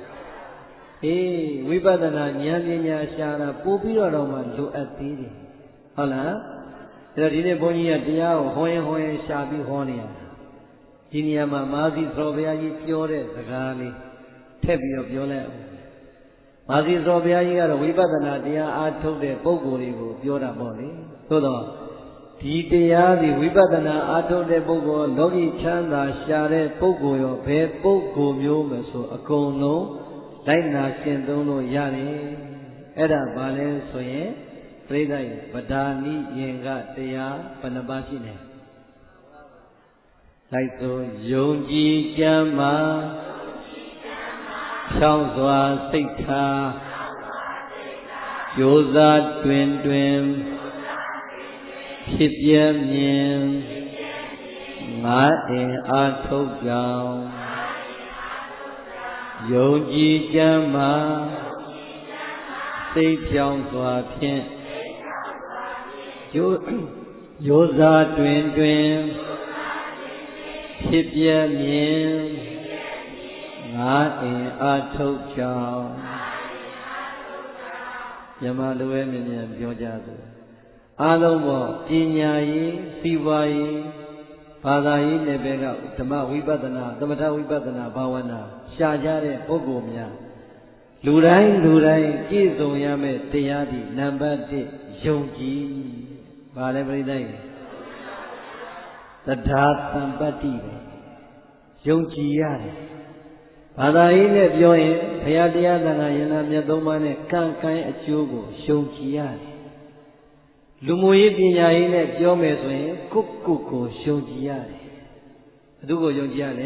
ဝိပဿနာဉာဏ်ပညာရှာတာပို့ပြီးတော့မှလိုအပ်သေးတယ်ဟုတ်လားအဲ့တော့ဒီနေ့ဘုန်းကြီးကတရားကိုဟောရင်ရှာပြီးဟောနေရတာဒီနေရာမှာမာသီသောဘုရားကြီးပြောတဲ့စကားလေးထည့်ပြီးတော့ပြောလိုက်အောင်မာသီသောဘုရားကြီးကတော့ဝိပဿနာတရားအားထုတ်တဲ့ပုဂ္ဂိုလ်တွေကိုပြောတာပေါ့လေသို့တော့ဒီတရားဒီဝိပဿနာအားထုတ်တဲ့ပုဂ္ဂိုလ်လောကီချမ်းသာရှာတဲ့ပုဂ္ဂိုလ်ရောဘယ်ပုဂ္ဂိုလ်မျိုးမဆိုအကုန်လုံးလိုက်နာရှင်းသုံးလို့ရတယ်အဲ့ဒါဘာလဲဆိုရင်ပြိဿယပဒါနိယင်ကတရားဘယ်နှပါးရှိနေလိုက်ဆိုယုံကြည်ကြမ်းမာဖြောင်းစွာစိတ်ထားကြိုးစားတွင်ဖြစ်ပြမြင်ငါအင်အားထုတ်ကြောင်းယုံကြည်ကြမ်းမှစိတ်ပြောင်းစွာဖြင့်ကြိုးစားတွင်ဖြစ်ပြမြင်ငါအင်အားထုတ်ကြောင်းမြန်မာလိုပဲမြင်မြန်ပြောကြသူအားလုံးပေါ့ပညာရေးစီးပွားရေးဘာသာရေးနယ်ပယ်ကဓမ္မဝိပဿနာသမထဝိပဿနာဘာဝနာရှားကြတဲ့ပုဂ္ဂိုလ်များလူတိုင်းပြည့်စုံရမယ့်တရားဒီနံပါတ်1ယုံကြည်ဘာလဲပြိဿရဲ့သဒ္ဓါသံပတ္တိပဲယုံကြည်ရတယ်ဘာသာရေးနဲ့ပြောရင်ဘုရားတရားသံဃာယန္တာမြတ်သုံးပါးနဲ့ကံကိုင်းအကျိုးကိုယုံကြည်ရတယ်လူမှုရေးပညာရေးနဲ့ပြောမယ်ဆိုရင်ကိုယုံကြည်ရတယ်ဘယ်သူကိုယုံကြည်ရလဲ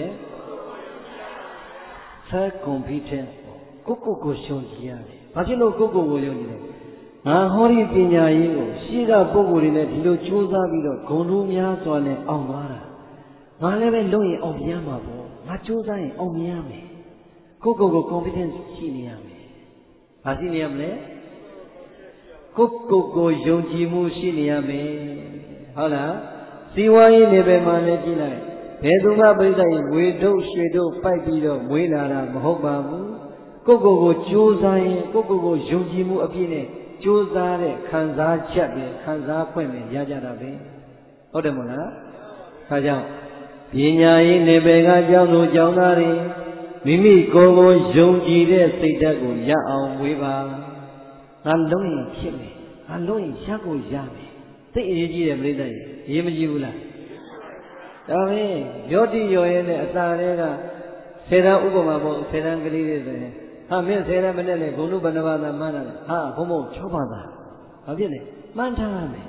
self confidence ကိုယုံကြည်ရတယ်ဘာဖြစ်လို့ကိုယုံကြည်လဲငါဟောဒီပညာရေးကိုရှိကပုဂ္ဂိုလ်တွေနဲ့ဒီလိုကြိုးစားပြီးတော့ဂုဏ်တို့များစွာနဲ့အောင်သွားတာငါလည်းပဲလုပ်ရင်အောင်မြင်မှာပေါ့ငါကြိုးစားရင်အောင်မြင်ရမယ်ကို confidence ရှိနေရမယ်။ဘာရှိနေရမလဲ။ကိုယုံကြည်မှုရှိနေရမယ်။ဟုတ်လား။စီဝါရေးနယ်ပယ်မှာလည်းကြည့်လိုက်။ဘယ်သူမှပြိဿရင်ဝေတို့ရွှေတို့ပိုက်ပြီးတော့မွေးလာတာမဟုတ်ပါဘူး။ကိုကြိုးစားရင်ကိုယုံကြည်မှုအပြည့်နဲ့ကြိုးစားတဲ့ခံစားချက်ပဲခံစားခွင့်ပဲရကြတာပဲ။ဟုတ်တယ်မို့လား။ဒါကြောင့်ပညာရေးနယ်ပယ်ကကျောင်းသူကျောင်းသားတွေမိမိကိုယ်ကိုယုံကြည်တဲ့စိတ်ဓာတ်ကိုရအောင်မွေးပါငါလုံးရင်ဖြစ်မယ်ငါလုံးရင်ရကိုရမယ်သိအရေးကြီးတယ်ပြိဿရေရေးမကြည့်ဘူးလားဒါပဲယောတိယောရဲနဲ့အစာတွေက10တန်းဥပမာပေါ့10တန်းကလေးတွေဆိုရင်ဟာမင်း10တန်းမနဲ့လေဘုံတို့ဘယ်နှပါးသာမှန်းတာလဲဟာဘုံ6ပါးသာဘာဖြစ်လဲမှန်းထားရမယ်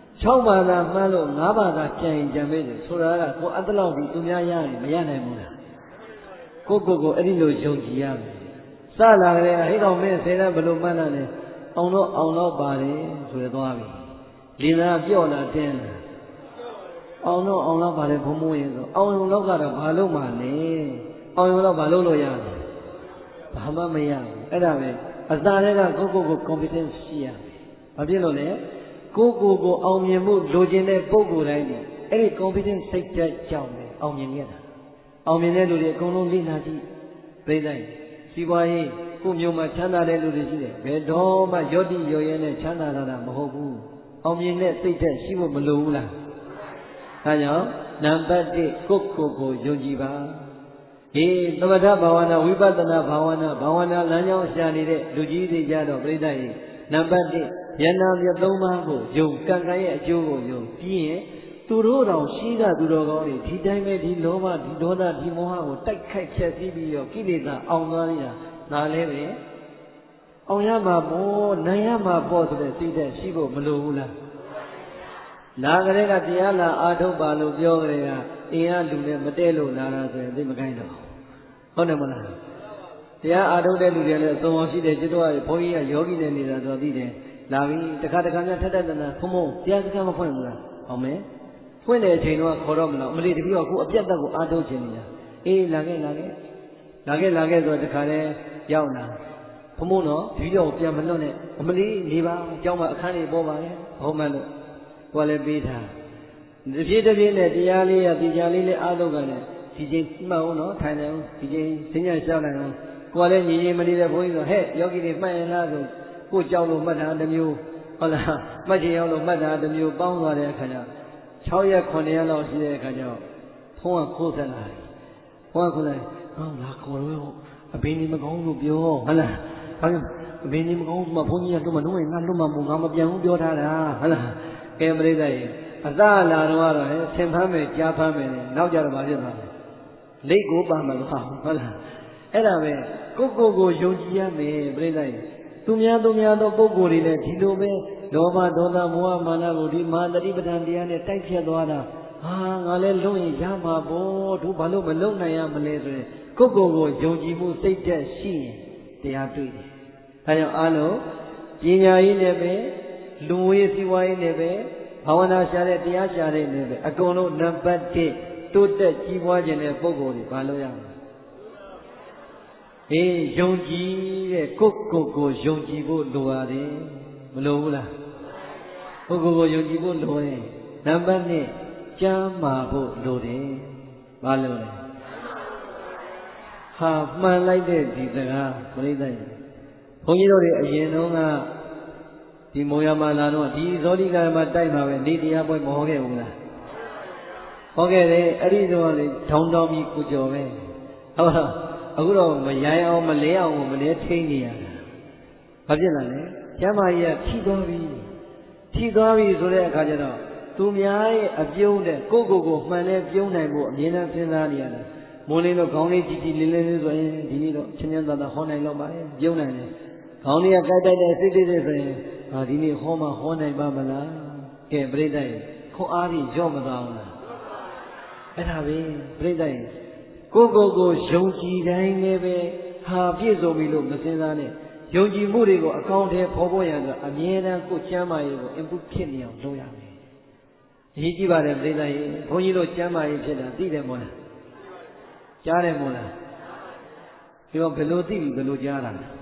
6ပါးသာမှန်းလို့5ပါးသာကြံရင်ကြံမေးတယ်ဆိုတာကကိုအတ္တလောက်ပြီးသူများရရင်မရနိုင်ဘူးလားကိုအဲ့ဒီလိုယုံကြည်ရမယ်စလာကြတဲ့ဟိကောင်မင်း10တန်းဘယ်လိုမှန်းတာလဲအောင်တော့ပါတယ်ဆိုရသွားပြီလင်သာပြော့လာတင်းလာအောင်တော့ပါတယ်ဘုံမိုးရင်ဆိုအောင်ရုံတော့ကတော့ဘာလို့မှလဲအောင်ရုံတော့ဘာလို့လို့ရလဲဘာမှမရဘူးအဲ့ဒါပဲအစာတွေကကို confidence ရှိရမယ်ဘာဖြစ်လို့လဲကိုအောင်မြင်မှုလိုချင်တဲ့ပုဂ္ဂိုလ်တိုင်းဒီအဲ့ဒီ confidence စိတ်ဓာတ်ကြောင့်ပဲအောင်မြင်ရတာအောင်မြင်တဲ့လူတွေအကုန်လုံးလေ့လာကြည့်ပြိဿစီးပွားရေးကိုမျိုးမှာချမ်းသာတဲ့လူတွေရှိတယ်ဘယ်တော့မှယောတိယောရဲနဲ့ချမ်းသာတာမဟုတ်ဘူးအောင်မြင်တဲ့စိတ်ဓာတ်ရှိဖို့မလိုဘူးလားဒါကြောင့်နံပါတ်1ကိုယုံကြည်ပါသမထဘာဝနာဝိပဿနာဘာဝနာလမ်းကြောင်းရှာနေတဲ့လူကြီးတွေကြတော့ပြိဿရေနံပါတ်1ယန္နာမြတ်သုံးပါးကိုယုံကံရဲ့အကျိုးကိုယုံပြီးရင်သူတို့တော်ရှိကသူတော်ကောင်းတွေဒီတိုင်းပဲဒီလောဘဒီဒေါသဒီမောဟကိုတိုက်ခိုက်ဖျက်ဆီးပြီးတော့ကိလေသာအောင်သွားရတာဒါလည်းပဲအောင်ရမှာပေါ့နိုင်ရမှာပေါ့ဆိုတဲ့စိတ်ဓာတ်ရှိဖို့မလိုဘူးလားလာကြတဲ့ကတရားလာအာထုတ်ပါလို့ပြောကြတဲ့ကအင်းအားလူနဲ့မတည့်လို့လာတာဆိုရင်သိမကိုင်းတော့ဟုတ်တယ်မလားတရားအာထုတ်တဲ့လူတွေလည်းအစုံအောင်ရှိတယ်ကျွတ်တော့ဘုန်းကြီးကယောဂီနဲ့နေတာဆိုသိတယ်လာပြီတခါများထက်တဲ့နာဖုံတရားစကားမဖွင့်ဘူးလားအောင်မယ်ဖွင့်တဲ့အချိန်တော့ခေါ်တော့မလို့အမလေးတပည့်ကအခုအပြတ်တက်ကိုအားထုတ်ခြင်းနေတာအေးလာခဲ့ဆိုတော့တခါလဲရောက်လာဖုံတော့ဒီတော့ပြန်မလွတ်နဲ့အမလေးနေပါအကြောင်းမှအခန်းလေးပေါ်ပါလေဟုတ်မှလို့ကိုယ်လည်းပေးထားတပြေးနဲ့တရားလေးရဒီကြလေးလေးအားထုတ်ကြတယ်ဒီချိန်မှတ်အောင်နော်ထိုင်နေအောင်ဒီချိန်ဈဉ္ညာလျှောက်လိုက်အောင်ကိုယ်လည်းညီမလေးတဲ့ဘုန်းကြီးဆိုဟဲ့ယောဂီတွေမှတ်ရင်လားဆိုကိုကြောက်လို့မှတ်တာတစ်မျိုးဟုတ်လားမှတ်ချင်ရောက်လို့မှတ်တာတစ်မျိုးပေါင်းသွားတဲ့အခါကျ6ရက်9ရက်လောက်ရှိတဲ့အခါကျဖုန်းကခိုးဆက်လာတယ်ဖုန်းကခိုးလိုက်ဟောလာခေါ်တော့အဘိနေမကောင်းလို့ပြောဟုတ်လားဘာလို့အဘိနေမကောင်းမှဘုန်းကြီးကတော့မလုံးဝငါလွတ်မှမငါမပြန်ဘူးပြောထားတာဟုတ်လားကဲပရိသတ်ရေအစလာတော့ကတော့ဆင်ဖမ်းမယ်ကြားဖမ်းမယ်နောက်ကြတော့ဘာဖြစ်သွားလဲလိတ်ကိုပါမလို့ဟုတ်လားအဲ့ဒါပဲကိုယုံကြည်ရမယ်ပြိဿရေသူများသောပုဂ္ဂိုလ်တွေလည်းဒီလိုပဲလောဘဒေါသမောဟမာနကိုဒီမဟာတတိပဋ္ဌာန်တရားနဲ့တိုက်ဖြတ်သွားတာဟာငါလည်းလုံးရင်ရမှာပေါ့သူဘာလို့မလုံးနိုင်ရမလဲဆိုရင်ကိုယုံကြည်မှုစိတ်ဓာတ်ရှိရင်တရားတွေ့တယ်ဒါကြောင့်အားလုံးညာရေးနဲ့ပဲလူဝေးစီဝါရေးနဲ့ပဲဘာဝနာရှာတဲ့တရားရှာတဲ့နဲ့ပဲအကုန်လုံးနံပါတ်1တိုးတက်ကြီးပွားခြင်းတဲ့ပုဂ္ဂိုလ်တွေဘာလို့ရမလဲယုံကြည်တဲ့ကိုယုံကြည်ဖို့လိုရတယ်မလိုဘူးလားကိုယုံကြည်ဖို့လိုတယ်နံပါတ်2ကျမ်းမာဖို့လိုတယ်ဘာလို့လဲဟာမှန်လိုက်တဲ့ဒီစကားပြိဿရဲ့ဘုန်းကြီးတို့တွေအရင်တုန်းကဒီမောရမလာတော့ဒီဇောတိကမှာတိုက်မှာပဲနေတရားပွဲမဟောခဲ့ဘူးလားဟောခဲ့တယ်အဲ့ဒီတော့လေထောင်းတောင်းပြီးကိုကြော်ပဲဟုတ်လားအခုတော့မရိုင်းအောင်မလဲအောင်မလဲထိန်းနေရတာဘာဖြစ်လာလဲကျမ်းမာကြီးကထိသွားပြီဆိုတဲ့အခါကျတော့သူများရဲ့အပြုံးတဲ့ကိုမှန်တဲ့ပြုံးနိုင်ဖို့အမြဲတမ်းစဉ်းစားနေရတယ်မိုးလေးတော့ခေါင်းလေးကြီးလေးဆိုရင်ဒီနေ့တော့ချင်းချင်းသာသာဟောနိုင်တော့ပါရဲ့ပြုံးနိုင်တယ်ခေါင်းလေးကကြိုက်တဲ့စိတ်ဆိုရင်ဒီနေ့ဟောနိုင်ပါမလားကဲပြိဿရဲ့ခွန်အားကြီးကြော့မသွားဘူးလားအဲ့ဒါပဲပြိဿရဲ့ကိုယုံကြည်တိုင်းလည်းပဲဟာပြည့်စုံပြီလို့မစဉ်းစားနဲ့ယုံကြည်မှုတွေကိုအကောင်းထဲပေါ်ပေါ်ရတော့အမြဲတမ်းကိုကျမ်းမာရေးကို input ဖြစ်နေအောင်လုပ်ရမယ်အရေးကြီးပါတယ်ပြိဿရဲ့ဘုန်းကြီးတို့ကျမ်းမာရေးဖြစ်တာသိတယ်မို့လားကြားတယ်မို့လားဒီတော့ဘယ်လိုသိပြီဘယ်လိုကြားတာလဲ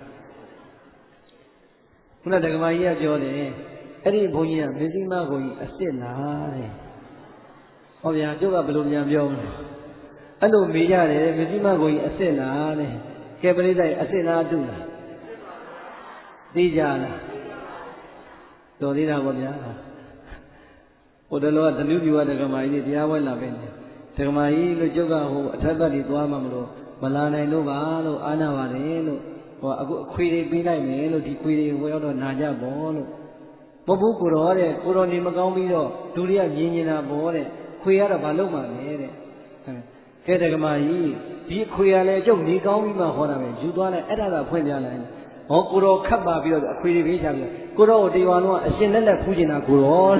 ခုနဒကမာကြီးကပြောတယ်အဲ့ဒီဘုန်းကြီးကမဇ္ဈိမကိုကြီးအစ်စ်လားတဲ့ဟောဗျာကျုပ်ကဘယ်လိုပြန်ပြောမလဲအဲ့လိုမေးကြတယ်မဇ္ဈိမကိုကြီးအစ်စ်လားတဲ့ကဲပရိသတ်အစ်စ်လားတူလားသိကြလားတော်သေးတာပေါ့ဗျာဟိုတလောကသနုပြူဝဒကမာကြီးတရားဝဲလာပဲဒကမာကြီးလို့ကျုပ်ကဟိုအထက်ဘက်ကြီးသွားမှမလို့မလာနိုင်လို့ပါလို့အားနာပါတယ်လို့ဟောအခုအခွေတွေပေးလိုက်မယ်လို့ဒီခွေတွေဝယ်တော့နာကြပေါ့လို့မဟုတ်ဘူးကိုတော်တဲ့ကိုတော်နေမကောင်းပြီးတော့ဒုတိယမြင်နေတာပေါ့တဲ့ခွေကတော့ဘာလုပ်မှလဲတဲ့ကဲဒကမာကြီးဒီခွေရလဲကျုပ်နေကောင်းပြီးမှဟောတာပဲယူသွားလိုက်အဲ့ဒါကဖွင့်ပြလိုက်ဟောကိုတော်ခတ်ပါပြီးတော့အခွေတွေပေးချပြီးကိုတော်ကိုတရားလုံးကအရှင်လက်ဖူးကျင်တာကိုတော်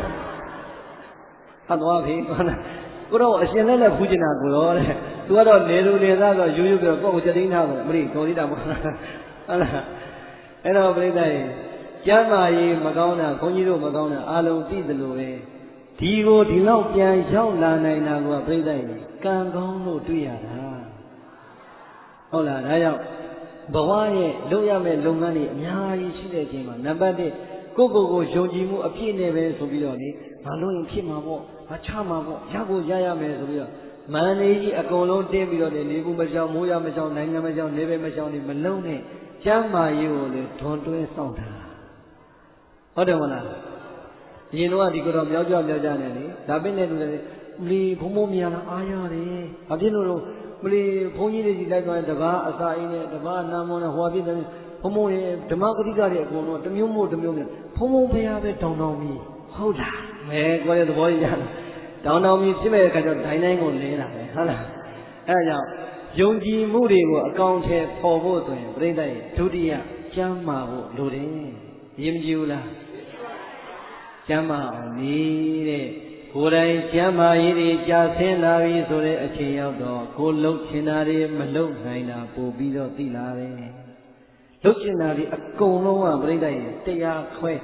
ဟတ်သွားပြီကိုတော့အရှင်လက်ဖူးကျင်တာကိုတော့တဲ့သူကတော့နေလူနေသားဆိုရိုးပြီးတော့ကိုယ့်ကိုချက်သိမ်းထားတယ်မလို့တော်သေးတာမဟုတ်လားဟုတ်လားအဲ့တော့ပြိဿရဲ့ကျမ်းမာရေးမကောင်းတာခွန်ကြီးတို့မကောင်းတာအာလုံးသိသလိုပဲဒီကိုဒီလောက်ပြန်ရောက်လာနိုင်တာကပြိဿရဲ့ကံကောင်းလို့တွေ့ရတာဟုတ်လားဒါကြောင့်ဘဝရဲ့လုပ်ရမယ့်လုပ်ငန်းတွေအများကြီးရှိတဲ့အချိန်မှာနံပါတ်1ကိုယုံကြည်မှုအပြည့်နဲ့ပဲဆိုပြီးတော့လေမလို့ရင်ဖြစ်မှာပေါ့မချမှာပေါ့ရဖို့ရရမယ်ဆိုပြီးတော့မန္တလေးကြီးအကုန်လုံးတင်းပြီးတော့နေဘူးမချောင်မိုးရမချောင်နိုင်ငံမချောင်နေပဲမချောင်နေမလုံးနဲ့ကျမ်းမာရေးကိုလေဒွန်တွဲစောင့်တာဟုတ်တယ်မလားအရင်တော့ဒီကတော့မြောက်ကြနေလေဒါပဲနဲ့တူတယ်မလီဘုံဘုံမြန်လာအားရတယ်ဘာဖြစ်လို့မလီဘုန်းကြီးတွေကြီးလိုက်သွားတကားအစာအင်းနဲ့တကားနာမွန်နဲ့ဟောဖြစ်တယ်ဘုံဘုံရဲ့ဓမ္မဂတိကတွေအကုန်လုံးတမျိုးမို့တမျိုးနဲ့ဘုံဘုံဖရာပဲတောင်းတောင်းပြီးဟုတ်လားမဲကိုယ်ရဲ့သဘောကြီးရတယ်တောင်းတောင်းပြီးဖြစ်မဲ့အခါကျတော့ဒိုင်းတိုင်းကိုလဲတာပဲဟုတ်လားအဲဒါကြောင့်ယုံကြည်မှုတွေကိုအကောင်းထဲပေါ်ဖို့ဆိုရင်ပြိဿရဲ့ဒုတိယကျမ်းမာဖို့လိုတယ်ရင်းမကြည့်ဘူးလားကျမ်းမာအောင်နေတဲ့ကိုယ်တိုင်ကျမ်းမာရေးတွေကြာဆင်းလာပြီဆိုတဲ့အချိန်ရောက်တော့ကိုလှုပ်ချင်တာတွေမလှုပ်နိုင်တာပို့ပြီးတော့သိလာတယ်လှုပ်ချင်တာတွေအကုန်လုံးကပြိဿရဲ့တရားခွဲ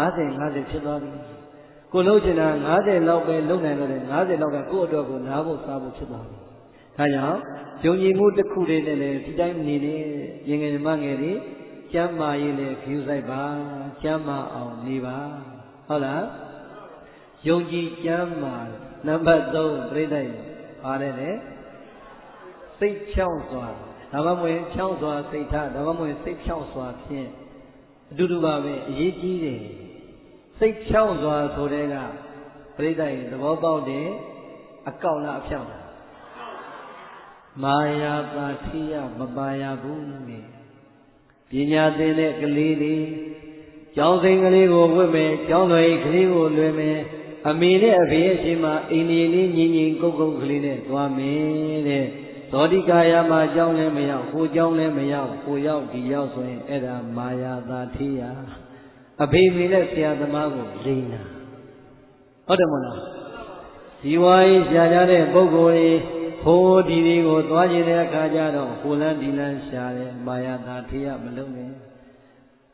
50ဖြစ်သွားပြီကိုလှုပ်ချင်တာ50လောက်ပဲလှုပ်နိုင်တော့တယ်50လောက်ကကိုယ့်အတွက်ကိုနားဖို့စားဖို့ဖြစ်သွားပြီဒါကြောင့်ယုံကြည်မှုတစ်ခုလေးနဲ့လည်းဒီတိုင်းနေနေရင်ငယ်မငယ်တွေကျမ်းမာရေးလည်းခ ्यू ဆိုင်ပါကျမ်းမာအောင်နေပါဟုတ်လားယုံကြည်ကျမ်းမာနံပါတ်3ပြိဿရဲ့ပါတယ်လေစိတ်ဖြောင့်စွာဒါမှမဟုတ်ဖြောင့်စွာစိတ်ထားဒါမှမဟုတ်စိတ်ဖြောင့်စွာဖြင့်အတူတူပါပဲအရေးကြီးတယ်စိတ်ဖြောင့်စွာဆိုတဲ့ကပြိဿရဲ့သဘောပေါက်တယ်အကောက်လားအဖြောင့်လားမာယာပါထိယမပါရဘူးနဲ့ပညာသင်တဲ့ကလေးတွေကျောင်းစိန်ကလေးကိုဝတ်မယ်ကျောင်းတော်ကြီးကလေးကိုလွယ်မယ်အမေနဲ့အဖေရဲ့အချိန်မှာအိမ်ကြီးလေးညီညီကုတ်ကုတ်ကလေးနဲ့သွားမယ်တဲ့သောတိကာယမှာကျောင်းလည်းမရောက်ကိုကျောင်းလည်းမရောက်ကိုရောက်ဒီရောက်ဆိုရင်အဲ့ဒါမာယာသာထိယအဖေမိနဲ့ဆရာသမားကိုလိမ့်တာဟုတ်တယ်မဟုတ်လားဒီဝါရေးရှားကြတဲ့ပုဂ္ဂိုလ်တွေဟိုဒီတွေကိုသွားကျင်တဲ့အခါကျတော့ဟိုလန်းဒီလန်းရှားတယ်မာယာသာထိယမလုံးနဲ့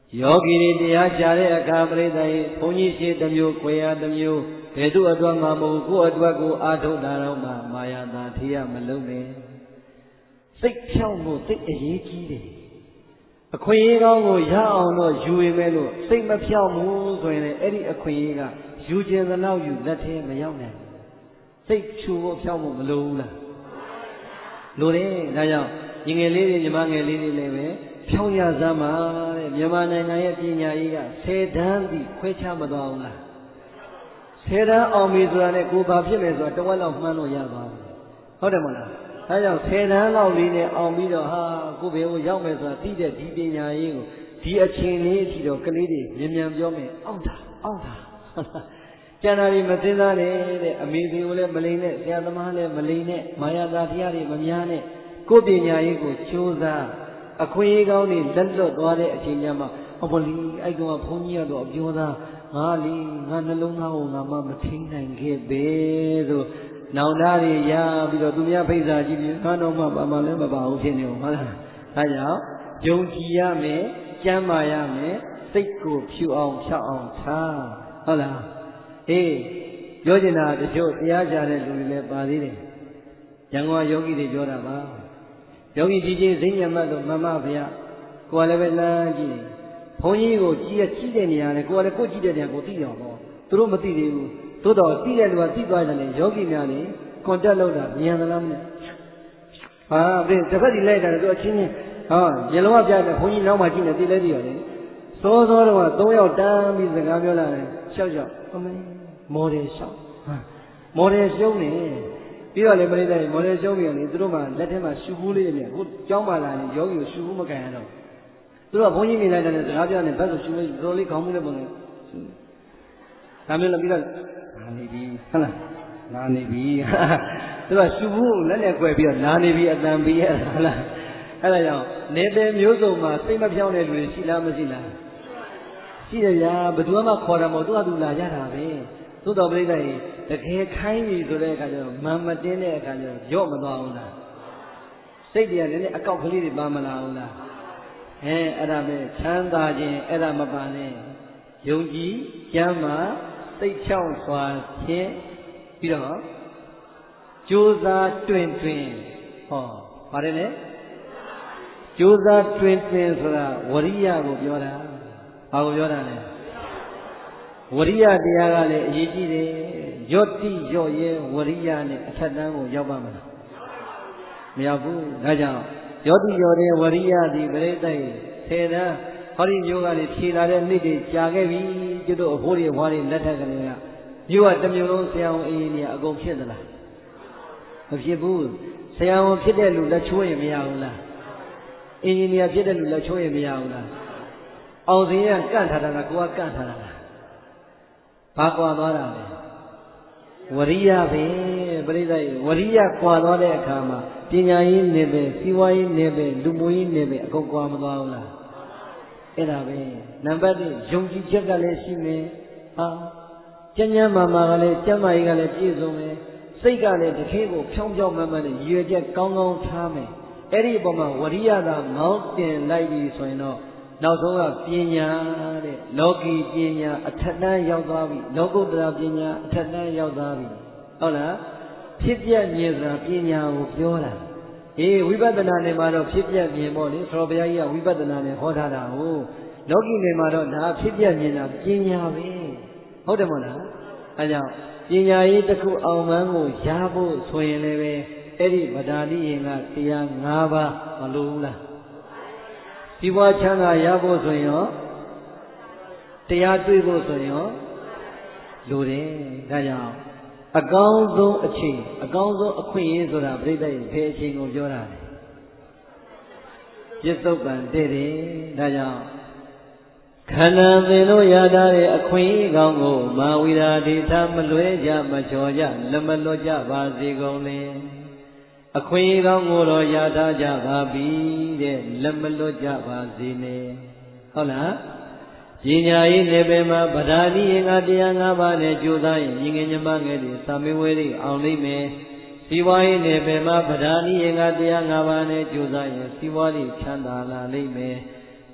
ယောဂီတွေတရားကြားတဲ့အခါပရိသတ်ရဲ့ဘုန်းကြီးရှိတစ်မျိုး၊ခွေရတစ်မျိုးဘယ်သူအတွက်မှမဟုတ်ကိုယ့်အတွက်ကိုအာထုတ်တာတော့မှမာယာသာထေရမလုံးနဲ့စိတ်ဖြောင့်ဖို့သိအရေးကြီးတယ်အခွင့်အရေးကောင်းကိုရအောင်တော့ယူရမယ်လို့စိတ်မဖြောင့်ဘူးဆိုရင်လည်းအဲ့ဒီအခွင့်အရေးကယူခြင်းသလောက်ယူလက်ထဲမရောက်နိုင်စိတ်ချူဖို့ဖြောင့်ဖို့မလိုဘူးလားလိုတယ်ဒါကြောင့်ညီငယ်လေးတွေညီမငယ်လေးတွေလည်းပဲဖြောင့်ရစမ်းပါတဲ့မြန်မာနိုင်ငံရဲ့ပညာရေးက10 တန်းစီခွဲခြားမသွားဘူးလား10 တန်းအောင်ပြီဆိုတာနဲ့ကိုယ်ဘာဖြစ်မယ်ဆိုတာတဝက်လောက်မှန်းလို့ရသွားပြီဟုတ်တယ်မလားဒါကြောင့်10 တန်းလောက်လေးနဲ့အောင်ပြီးတော့ဟာကိုယ်ဘယ်ကိုရောက်မယ်ဆိုတာသိတဲ့ဒီပညာရေးကိုဒီအချိန်လေးအထိတော့ကလေးတွေမြန်ပြောမယ်အောင့်တာကျန်တာတွေမသိသားနဲ့တဲ့အမေတွေကိုလည်းမလိမ်နဲ့ဆရာသမားလည်းမလိမ်နဲ့မာယာသာတရားတွေမများနဲ့ကိုယ်ပညာရေးကိုကြိုးစားအခွင့်အရေးကောင်းတွေလက်လွတ်သွားတဲ့အချိန်ကျမှအဘလီအဲ့ကောင်ကဘုန်းကြီးကတော့အပြောသားငါလီငါနှလုံးသားကိုငါမှမထိန်နိုင်ခဲ့ပဲဆိုနောင်သားတွေရပြီးတော့သူများဖိတ်စာကြည့်ပြီးငါတော့မှဘာမှလည်းမပါဘူးဖြစ်နေအောင်ဟုတ်လားဒါကြောင့်ယုံကြည်ရမယ်ကျမ်းမာရမယ်စိတ်ကိုဖြူအောင်ဖြောက်အောင်ထားဟုတ်လားအေးပြောချင်တာတချို့တရားကြတဲ့လူတွေလည်းပါသေးတယ်ရန်ကုန်ယောဂီတွေပြောတာပါယောဂီကြီးချင်းဈဉ္ဉမတ်လို့မမဗျာကိုယ်လည်းပဲလမ်းကြည့်ဘုန်းကြီးကိုကြည့်တဲ့နေရာနဲ့ကိုယ်လည်းကိုကြည့်တဲ့နေရာကိုသိအောင်ပေါ့သူတို့မသိသေးဘူးသို့တော်သိတဲ့လူကသိသွားတယ်လေယောဂီများနေကွန်တက်လုပ်တာမြန်သလားမလဲဟာပြင်တစ်ဖက်ဒီလိုက်တာသူအချင်းချင်းဟာရေလုံးကပြတယ်ဘုန်းကြီးနောက်မှကြည့်နေသိလဲသိရတယ်စောတော့3 ယောက်တန်းပြီးစကားပြောလာတယ်ရှောက်အမေမော်ဒယ်ရှောက်မော်ဒယ်ရှုံးနေပြီးတော့လေပရိသတ်မော်ဒယ်ရှုံးပြီးရင်သူတို့မှလက်ထဲမှာရှူဘူးလေးနဲ့ဟိုကျောင်းပါလာရင်ယောဂီကိုရှူဘူးမကန်ရတော့သူတို့ကဘုန်းကြီးနေလိုက်တယ်စကားပြောနေဘက်ဆိုရှူလို့တော်လေးခေါင်းမှုလေးပုံနဲ့ဒါမျိုးလည်းပြီးတော့နာနေပြီဟုတ်လားနာနေပြီသူကရှူဘူးလက်နဲ့ခွဲပြီးတော့နာနေပြီအတန်ပြီးရဟုတ်လားအဲ့ဒါကြောင့်နေပင်မျိုးစုံမှာစိတ်မဖြောင်းတဲ့လူတွေရှိလားမရှိလားရှိတယ်ဗျာဘယ်သူမှခေါ်တယ်မဟုတ်သူကလာရတာပဲသို့တော်ပြိဿကြီးတကယ်ခိုင်းပြီဆိုတဲ့အခါကျတော့မန်မတင်းတဲ့အခါကျတော့ရော့မသွားဘူးလားစိတ်တွေကလည်းအကောက်ကလေးတွေပါမလာဘူးလားအဲ့ဒါပဲချမ်းသာခြင်းအဲ့ဒါမပါနဲ့ယုံကြည်ကျမ်းမာစိတ်ချောင်းစွာဖြင့်ပြီးတော့ကြိုးစားတွင်ဟောပါတယ်လေကြိုးစားတွင်ဆိုတာဝရိယကိုပြောတာဘာကိုပြောတာလဲဝရိယတရားကလည်းအရေးကြီးတယ်ရော့တိရော့ရဲဝရိယနဲ့အထက်တန်းကိုရောက်ပါမလားမရောက်ဘူးဒါကြောင့်ရော့တိရော့တဲ့ဝရိယဒီပရိသတ်10 တန်းဟောဒီမျိုးကလည်းဖြေလာတဲ့နေ့တွေကြာခဲ့ပြီကျွတ်တို့အဖိုးတွေဘွားတွေလက်ထက်ကလေးကမျိုးကတစ်မျိုးလုံးဆရာဝန်အင်းကြီးအကုန်ဖြစ်သလားမဖြစ်ဘူးဆရာဝန်ဖြစ်တဲ့လူလက်ချိုးရင်မရဘူးလားအင်ဂျင်နီယာဖြစ်တဲ့လူလက်ချိုးရင်မရဘူးလားအောင်စင်းကကန့်ထားတာကကိုကကန့်ထားတာဘာကွာသွားတာလဲဝရိယပဲပရိသတ်ဝရိယကွာသွားတဲ့အခါမှာပညာရေးနေပဲစီးပွားရေးနေပဲလူမှုရေးနေပဲအကုန်ကွာမသွားဘူးလားအဲ့ဒါပဲနံပါတ်1ယုံကြည်ချက်ကလည်းရှိမယ်ဟာကျမ်းမာမာကလည်းကျမ်းမာရေးကလည်းပြည့်စုံမယ်စိတ်ကလည်းတစ်ခေတ်ကိုဖြောင်းဖြောင်းမှန်မှန်နဲ့ရည်ရွယ်ချက်ကောင်းကောင်းထားမယ်အဲ့ဒီအပေါ်မှာဝရိယသာမောင်းတင်လိုက်ပြီဆိုရင်တော့နောက်ဆုံးကပညာတဲ့လောကီပညာအထက်တန်းရောက်သွားပြီလောကုတ္တရာပညာအထက်တန်းရောက်သွားပြီဟုတ်လားဖြစ်ပြမြင်စွာပညာကိုပြောတာဝိပဿနာနယ်မှာတော့ဖြစ်ပြမြင်ပေါ့လေဆိုတော့ဘုရားကြီးကဝိပဿနာနယ်ဟောထားတာဟုတ်လောကီနယ်မှာတော့ဒါဖြစ်ပြမြင်တာပညာပဲဟုတ်တယ်မဟုတ်လားအဲကြောင့်ပညာရေးတစ်ခုအောင်မှန်းကိုရဖို့ဆိုရင်လည်းပဲအဲ့ဒီဗဒါတိယင်ကတရား5 ပါးမလိုဘူးလားဒီဘဝချမ်းသာရဖို့ဆိုရင်ရောတရားတွေ့ဖို့ဆိုရင်ရောလိုတယ်ဒါကြောင့်အကောင်းဆုံးအချိန်အကောင်းဆုံးအခွင့်အရေးဆိုတာပြိဿရဲ့ဘယ်အချိန်ကိုပြောတာလဲပြစ္ဆုတ်ပံတဲ့တယ်ဒါကြောင့်ခန္ဓာသင်တို့ရထားတဲ့အခွင့်အရေးကောင်းကိုမာဝိရာဒိဋ္ဌမလွဲကြမချော်ကြလက်မလွတ်ကြပါစေကုန်လေအခွင့်အရေးကောင်းကိုတော့ရထားကြပါပြီတဲ့လက်မလွတ်ကြပါစေနဲ့ဟုတ်လားပညာရေးနယ်ပယ်မှာဗဒါတိယင်္ဂတရား5 ပါးနဲ့ကြိုးစားရင်ညီငယ်ညီမငယ်တွေသာမေဝဲတွေအောင်လိမ့်မယ်စီးပွားရေးနယ်ပယ်မှာဗဒါတိယင်္ဂတရား5 ပါးနဲ့ကြိုးစားရင်စီးပွားရေးချမ်းသာလာလိမ့်မယ်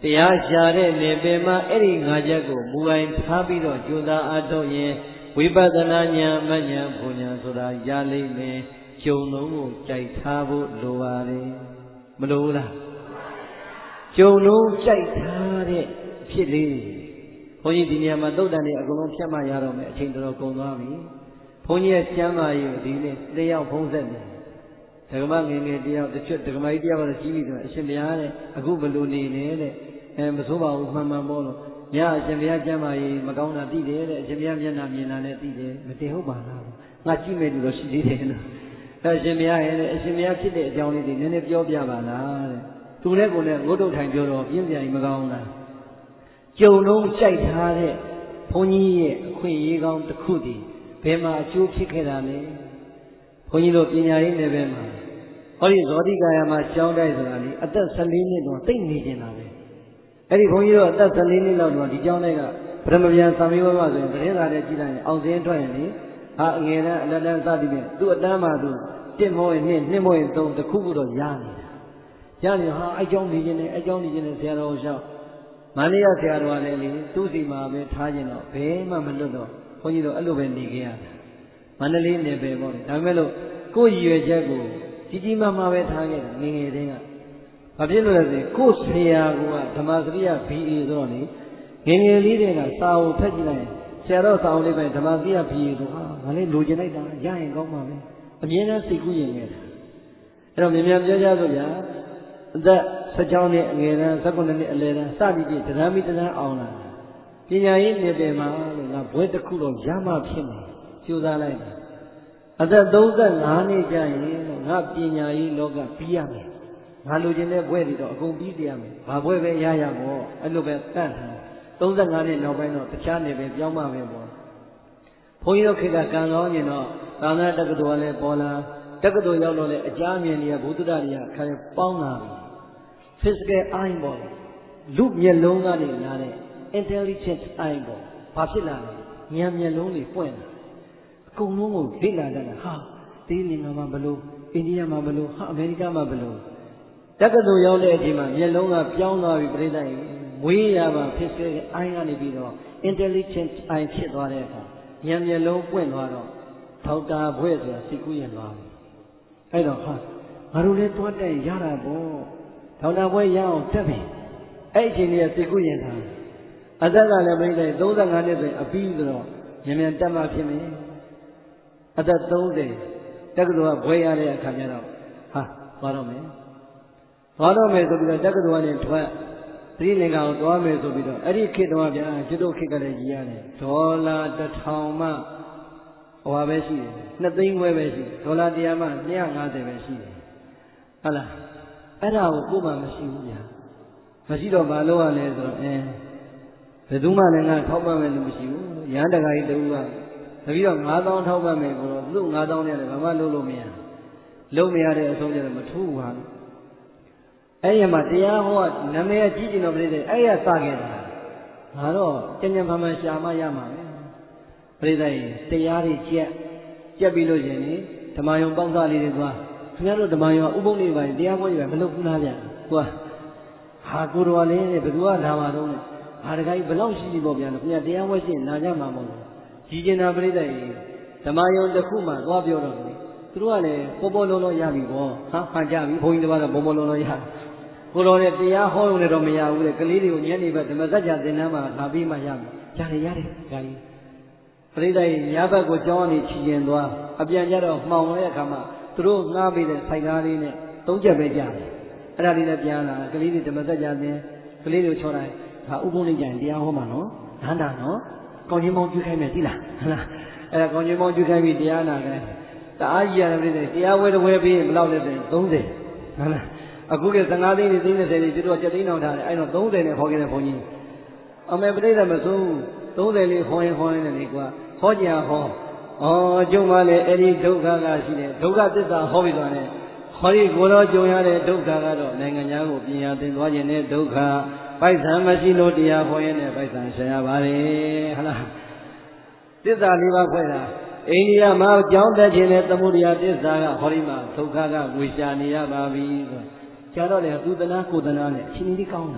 တရားရှာတဲ့နေပင်မှာအဲ့ဒီ၅ချက်ကိုမူပိုင်ထားပြီးတော့ကြိုးစားအားထုတ်ရင်ဝိပဿနာဉာဏ်မဉာဏ်ဘုံဉာဏ်ဆိုတာရလိမ့်မယ်ကျုံလုံးကိုကြိုက်ထားဖို့လိုပါတယ်မလိုဘူးလားကျုံလုံးကြိုက်ထားတဲ့ဖြစ်လေးဘုန်းကြီးဒီနေရာမှာသုတ်တန်တွေအကုန်လုံးဖြတ်မှရတော့မယ်အချိန်တော်တော်ကုန်သွားပြီဘုန်းကြီးရဲ့ကျမ်းမာရေးကိုဒီနေ့တယောက်ဖုံးဆက်နေဒကမငယ်ငယ်တယောက်တချို့ဒကမကြီးတယောက်ကတော့ကြီးပြီဆိုအရှင်ဘုရားတဲ့အခုဘလို့နေနေတဲ့မဆိုးပါဘူးမှန်မှန်ပေါ့လို့ညအရှင်ဘုရားကျမ်းမာရေးမကောင်းတာသိတယ်တဲ့အရှင်ဘုရားမျက်နှာမြင်တာလည်းသိတယ်မတည်ဟုတ်ပါလားငါကြည့်မယ်လို့တော့ရှိသေးတယ်နော်အရှင်ဘုရားရဲ့အရှင်ဘုရားဖြစ်တဲ့အကြောင်းလေးတွေနည်းနည်းပြောပြပါလားတဲ့သူလည်းကိုယ်နဲ့ငုတ်တုတ်ထိုင်ပြောတော့ပြင်းပြရင်မကောင်းလားကြုံလုံးကြိုက်ထားတဲ့ဘုန်းကြီးရဲ့အခွင့်အရေးကောင်းတစ်ခုတည်းဘယ်မှာအကျိုးဖြစ်ခဲ့တာလဲဘုန်းကြီးတို့ပညာရေးနယ်ပယ်မှာဟောဒီဇောတိကာယမှာကျောင်းတိုက်ဆိုတာလေအသက်14နှစ်တော့သိနေနေတာပဲအဲ့ဒီဘုန်းကြီးတို့အသက်14နှစ်လောက်တော့ဒီကျောင်းတိုက်ကပထမပြန်သံမေးဝါဆိုရင်သတင်းစာနဲ့ကြည့်လိုက်ရင်အောင်စင်းထွက်ရင်လေအငယ်တန်းအလတ်တန်းစသည်ဖြင့်သူ့အတန်းမှာသူ1မို့ရင်2မို့ရင်3တစ်ခုခုတော့ရနေတာရနေဟာအဲ့ကျောင်းနေခြင်းနဲ့အဲ့ကျောင်းနေခြင်းနဲ့ဆရာတော်ရှောက်မန္တလေးဆရာတော်ကလည်းလေသူ့စီမှာပဲထားခြင်းတော့ဘယ်မှမလွတ်တော့ဘုန်းကြီးတို့အဲ့လိုပဲနေကြရတာမန္တလေးနယ်ပယ်ပေါ့လေဒါပေမဲ့လို့ကိုယ့်ရည်ရွယ်ချက်ကိုကြီးကြီးမားမားပဲထားခဲ့တယ်ငယ်ငယ်တည်းကဘာဖြစ်လို့လဲဆိုရင်ကိုယ့်ဆရာကဓမ္မစရိယ BA ဆိုတော့လေငယ်ငယ်လေးတည်းကစာအုပ်ဖက်ကြည့်လိုက်ဆရာတော်စာအုပ်လေးပဲဓမ္မစရိယ BA ဆိုဟာငါလည်းလိုချင်လိုက်တာရရင်ကောင်းပါပဲအမြဲတမ်းစိတ်ကူးရင်နေတာအဲ့တော့မြန်မြန်ပြောကြဆိုဗျာအသက်16နှစ်အငယ်တန်း19နှစ်အလယ်တန်းစသည်ဖြင့်တရားမိတရားအောင်လာပညာရေးနယ်ပယ်မှာလို့ငါဘွဲတစ်ခုတော့ရမှဖြစ်နေကြိုးစားလိုက်တယ်အသက်35နှစ်ကြာရင်တော့ငါပညာရေးလောကပြီးရမယ်ငါလိုချင်တဲ့ဘွဲတွေတော့အကုန်ပြီးပြရမယ်ဘာဘွဲပဲရရပေါ့အဲ့လိုပဲတတ်တယ်35နှစ်နောက်ပိုင်းတော့တခြားနယ်ပယ်ပြောင်းမှပဲပေါ့ဘုန်းကြီးတို့ခေတ်ကကံကောင်းရင်တော့သာသနာတက္ကသိုလ်ကလည်းပေါ်လာတက္ကသိုလ်ရောက်တော့လေအကြမ်းမြင်တွေကဘုဒ္ဓတရားတွေကခါရပေါင်းလာပြီ physical eye ပေါ့လူမျက်လုံးကနေလာတဲ့ intelligent eye ပေါ့ဘာဖြစ်လာလဲဉာဏ်မျက်လုံးတွေပွင့်လာအကုန်လုံးကိုလေ့လာတတ်တာဟာတေးလင်္ကာမှာဘလို့အိန္ဒိယမှာဘလို့ဟာအမေရိကမှာဘလို့တက္ကသိုလ်ရောက်တဲ့အချိန်မှာမျက်လုံးကပြောင်းသွားပြီပြိဿရင်မွေးရပါ physical eye ကနေပြီးတော့ intelligent eye ဖြစ်သွားတဲ့အခါဉာဏ်မျက်လုံးပွင့်သွားတော့ဒေါက်တာဘွဲ့ဆိုတာစိတ်ကူးရင်သွားပြီအဲ့တော့ဟာငါတို့လည်းသွားတက်ရတာပေါ့ဒေါက်တာဘွဲ့ရအောင်တက်ပြီအဲ့အချိန်ကြီးစိတ်ကူးရင်ထားအသက်ကလည်းပြိဿ35နှစ်ဆိုရင်အပြီးဆိုတော့မြန်မြန်တက်မှဖြစ်မယ်အသက်30တက္ကသိုလ်ကဘွဲရတဲ့အခါကျတော့ဟာသွားတော့မယ်ဆိုပြီးတော့တက္ကသိုလ်ကနေထွက်သီလင်္ကာကိုသွားမယ်ဆိုပြီးတော့အဲ့ဒီခေတ်တော့ဗျာကျွတ်တို့ခေတ်ကလည်းကြီးရတယ်ဒေါ်လာ1000မှဟောပဲရှိတယ်2သိန်းခွဲပဲရှိတယ်ဒေါ်လာ100မှ250ပဲရှိတယ်ဟုတ်လားအဲ့ဒါကိုကိုယ်မှမရှိဘူးဗျာမရှိတော့မလုပ်ရလဲဆိုတော့ဘယ်သူမှလည်းငါထောက်ပံ့မယ်လို့မရှိဘူးရဟန်းတကာကြီးတူကတပည့်တော့9000ထောက်ပံ့မယ်ဆိုတော့သူ့9000နဲ့လည်းဘာမှလုပ်လို့မရတဲ့အဆုံးကျတော့မထူးပါဘူးအဲ့ရမှာတရားဟောနာမည်ကြီးကျင်တော်ပြိတ္တိအဲ့ရစခဲ့တာငါတော့ကျန်ကျန်မှန်မှန်ရှာမရမှာပဲပြိတ္တိတရားတွေကြက်ပြီးလို့ရှင်လေဓမ္မယုံပေါင်းစားလေးတွေသွားခင်ဗျားတို့ဓမ္မယုံဥပုံလေးပါတရားပွဲတွေပဲမလုပ်ဘူးလားဗျကိုကဟာကိုတော်လေးဘယ်သူကလာမှာတော့လဲဟာတခါကြီးဘယ်လောက်ရှိပြီပေါ့ဗျာခင်ဗျာတရားပွဲရှိရင်နာကြမှာမဟုတ်ဘူးကြီးကျင်တာပြိတ္တိဓမ္မယုံတစ်ခုမှသွားပြောတော့လေသူတို့ကလည်းပေါ်ပေါ်လုံးလုံးရပြီပေါ့ဟာမှန်ကြပြီဘုန်းကြီးတစ်ပါးတော့ပေါ်ပေါ်လုံးလုံးရကိုတော်နဲ့တရားဟောလို့လည်းတော့မရဘူးလေကလေးတွေကိုညနေဘက်ဓမ္မစကြာသင်တန်းမှာလာပြီးမှရမယ်ရတယ်ဒါကြီးပြိတ္တိညဘက်ကိုကျောင်းကနေချီရင်သွားအပြန်ကြတော့မှောင်တဲ့အခါမှာသူတို့ငှားပေးတဲ့စိုက်ကားလေးနဲ့3ချက်ပဲကြာတယ်အဲ့ဒါလေးနဲ့ပြန်လာကလေးတွေဓမ္မစကြာသင်ကလေးတွေချောတိုင်းဒါဥပုံလေးကြရင်တရားဟောမှာနော်ဟန္တာနော်ကောင်းချင်းမောင်းကျွေးခိုင်းမယ်သိလားဟုတ်လားအဲ့ဒါကောင်းချင်းမောင်းကျွေးခိုင်းပြီးတရားနာခိုင်းတအားကြီးရတယ်ပြိတ္တိတရားဝဲတစ်ဝဲပြီးရင်ဘယ်လောက်လဲဆိုရင်30ဟုတ်လားအခုက15သိန်းနဲ့30တွေသူတို့က7သိန်းတောင်ထားတယ်အဲ့တော့30နဲ့ခေါ်ခဲ့တဲ့ဘုန်းကြီးအမေပြိတ္တိမစိုး30လေးဟောရင်နဲ့လေကွာဟောကြဟောကျုံမလည်းအဲ့ဒီဒုက္ခကရှိတယ်ဒုက္ခသစ္စာဟောပြီးသွားတယ်ဟောဒီကိုတော့ကြုံရတဲ့ဒုက္ခကတော့နိုင်ငံသားကိုပညာသင်သွားခြင်းနဲ့ဒုက္ခပိုက်ဆံမရှိလို့တရားဟောရင်လည်းပိုက်ဆံရှာရပါတယ်ဟုတ်လားသစ္စာလေးပါးဖွဲ့တာအိန္ဒိယမှာကြောင်းတက်ခြင်းနဲ့သမုဒိယသစ္စာကဟောဒီမှာဒုက္ခကငွေရှာနေရပါပြီဆိုကျတော့လေသူတနာကိုတနာနဲ့အချင်းကြီးကောင်းတာဟ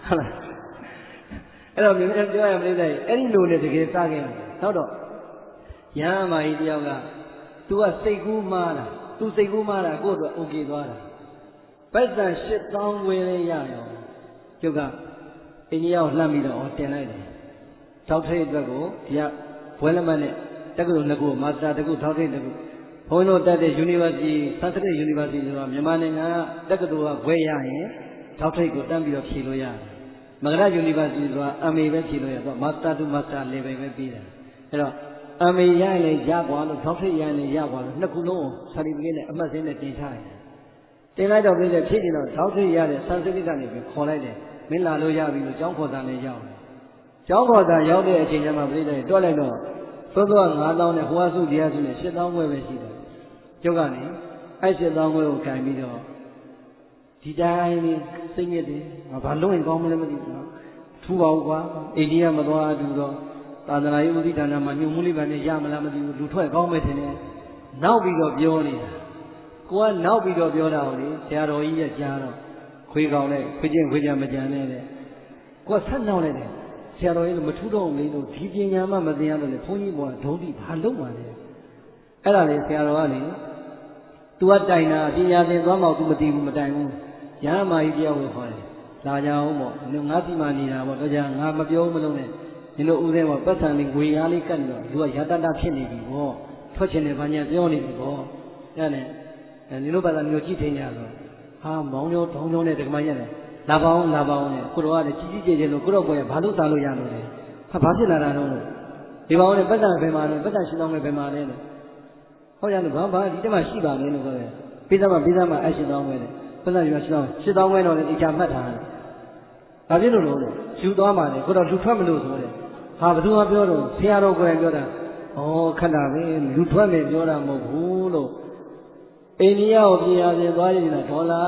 အဲ့တော့မြင်ပြောရမလို့လေအဲ့ဒီလိုနဲ့တကယ်စားခဲ့နောက်တော့ရဟန်းမကြီးတယောက်က तू ကစိတ်ကူးမားတာ तू စိတ်ကူးမားတာကိုယ့်အတွက်โอเคသွားတာပိုက်ဆံ8000ဝယ်လေးရရောကျုပ်ကအိန္ဒိယကိုလှမ်းပြီးတော့တင်လိုက်တယ်ထောက်ထိတ်အတွက်ကိုဒီကဘွဲလက်မှတ်နဲ့တက္ကသိုလ်2ခုမာစတာ1ခုထောက်ထိတ်1ခုဘုန်းကြီးတို့တက်တဲ့ University Sanskrit University ဆိုတာမြန်မာနိုင်ငံတက္ကသိုလ်ကဘွဲရရင်ထောက်ထိတ်ကိုတန်းပြီးတော့ဖြေလို့ရတယ်မဂရ University ဆိုတာ MA ပဲဖြေလို့ရတော့ Master to Master level ပဲပြီးတယ်အဲ့တော့ MA ရရင်လည်းရกว่าလို့ထောက်ထိတ်ရရင်လည်းရกว่าလို့နှစ်ခုလုံး certificate နဲ့အမှတ်စင်းနဲ့တင်ထားတယ်တင်လိုက်တော့ပြည့်တဲ့ဖြစ်နေတော့ထောက်ထိတ်ရတဲ့ Sanskrit ကနေပြီးခေါ်လိုက်တယ်မင်းလာလို့ရပြီလို့ကျောင်းခေါ်တာလည်းရောက်တယ်ကျောင်းခေါ်တာရောက်တဲ့အချိန်ကျမှပြည့်တဲ့တွက်လိုက်တော့စောစော9000နဲ့ဟိုအစုဒီအစုနဲ့8000ဝယ်ပဲရှိတယ်ကျုပ်ကနေအဲ့8000ဝယ်ကိုခံပြီးတော့ဒီတိုင်းလေးစိတ်ညစ်တယ်ဘာလို့ရင်ကောင်းမလဲမသိဘူးထူပါဘူးကွာအိန္ဒိယမသွားအတူတော့သာသနာရေးဥပဒေဌာနမှာညှို့မှုလေးပါနဲ့ရမလားမသိဘူးလူထွက်ကောင်းမယ်ထင်တယ်နောက်ပြီးတော့ပြောနေတာကိုကနောက်ပြီးတော့ပြောတာဟုတ်လေဆရာတော်ကြီးရဲ့ကြားတော့ခွေးကောင်းနဲ့ခွေးချင်းခွေးကြမကြမ်းနဲ့ကိုကဆက်နှောက်လိုက်တယ်ဆရာတော်ကြီးလို့မထူးတော့ဘူးလို့ဒီပညာမှမသိရတော့လေဘုန်းကြီးဘောဒုံတိဘာလုံးပါလဲအဲ့ဒါလေဆရာတော်ကလေ तू ကတိုင်တာပညာသင်သွားမှ तू မသိဘူးမတိုင်ဘူးရဟန်းမကြီးတယောက်ကိုခေါ်တယ်လာကြအောင်ပေါ့ငါစီမနေတာပေါ့တော့ကြာငါမပြောမလုံးနဲ့ဒီလိုဥစဉ်ပေါ့ပတ်စံလေးငွေရားလေးကတ်နေတော့ तू ကရတတဖြစ်နေပြီပေါ့ထွက်ချင်တယ်ဘာညာပြောနေပြီပေါ့အဲ့နဲ့ဒီလိုပါတာမျိုးကြည့်ထင်ကြတော့ဟာမောင်ကျော်ထောင်းကျော်နဲ့တက္ကမရက်တယ်လာပါအောင်နဲ့ကိုတော်ကလည်းကြီးကြီးကျယ်ကျယ်လို့ကိုတော့ကိုယ်ဘာလို့စားလို့ရလို့လဲဟာဘာဖြစ်လာတာတော့ဒီပါအောင်နဲ့ပတ်စံဘယ်မှာလဲပတ်စံရှင်းအောင်ဘယ်မှာလဲတဲ့ဟောရလို့ဘာဒီတက်မှရှိပါလေလို့ပြောတယ်ပြီးသားမှအဲ့ရှင်းအောင်ပဲတဲ့ပတ်စံယူရှင်းအောင်ပဲတော့လည်းအချာမှတ်ထားတယ်ဘာဖြစ်လို့လဲယူသွားမှလည်းကိုတော့လူထွက်မလို့ဆိုတဲ့ဟာဘယ်သူမှပြောတော့ဆရာတော်ကိုယ်တိုင်ပြောတာဩခက်တာပဲလူထွက်မယ်ပြောတာမဟုတ်ဘူးလို့အိန္ဒိယကိုပြည်ရစဉ်သွားရည်တာဒေါ်လာ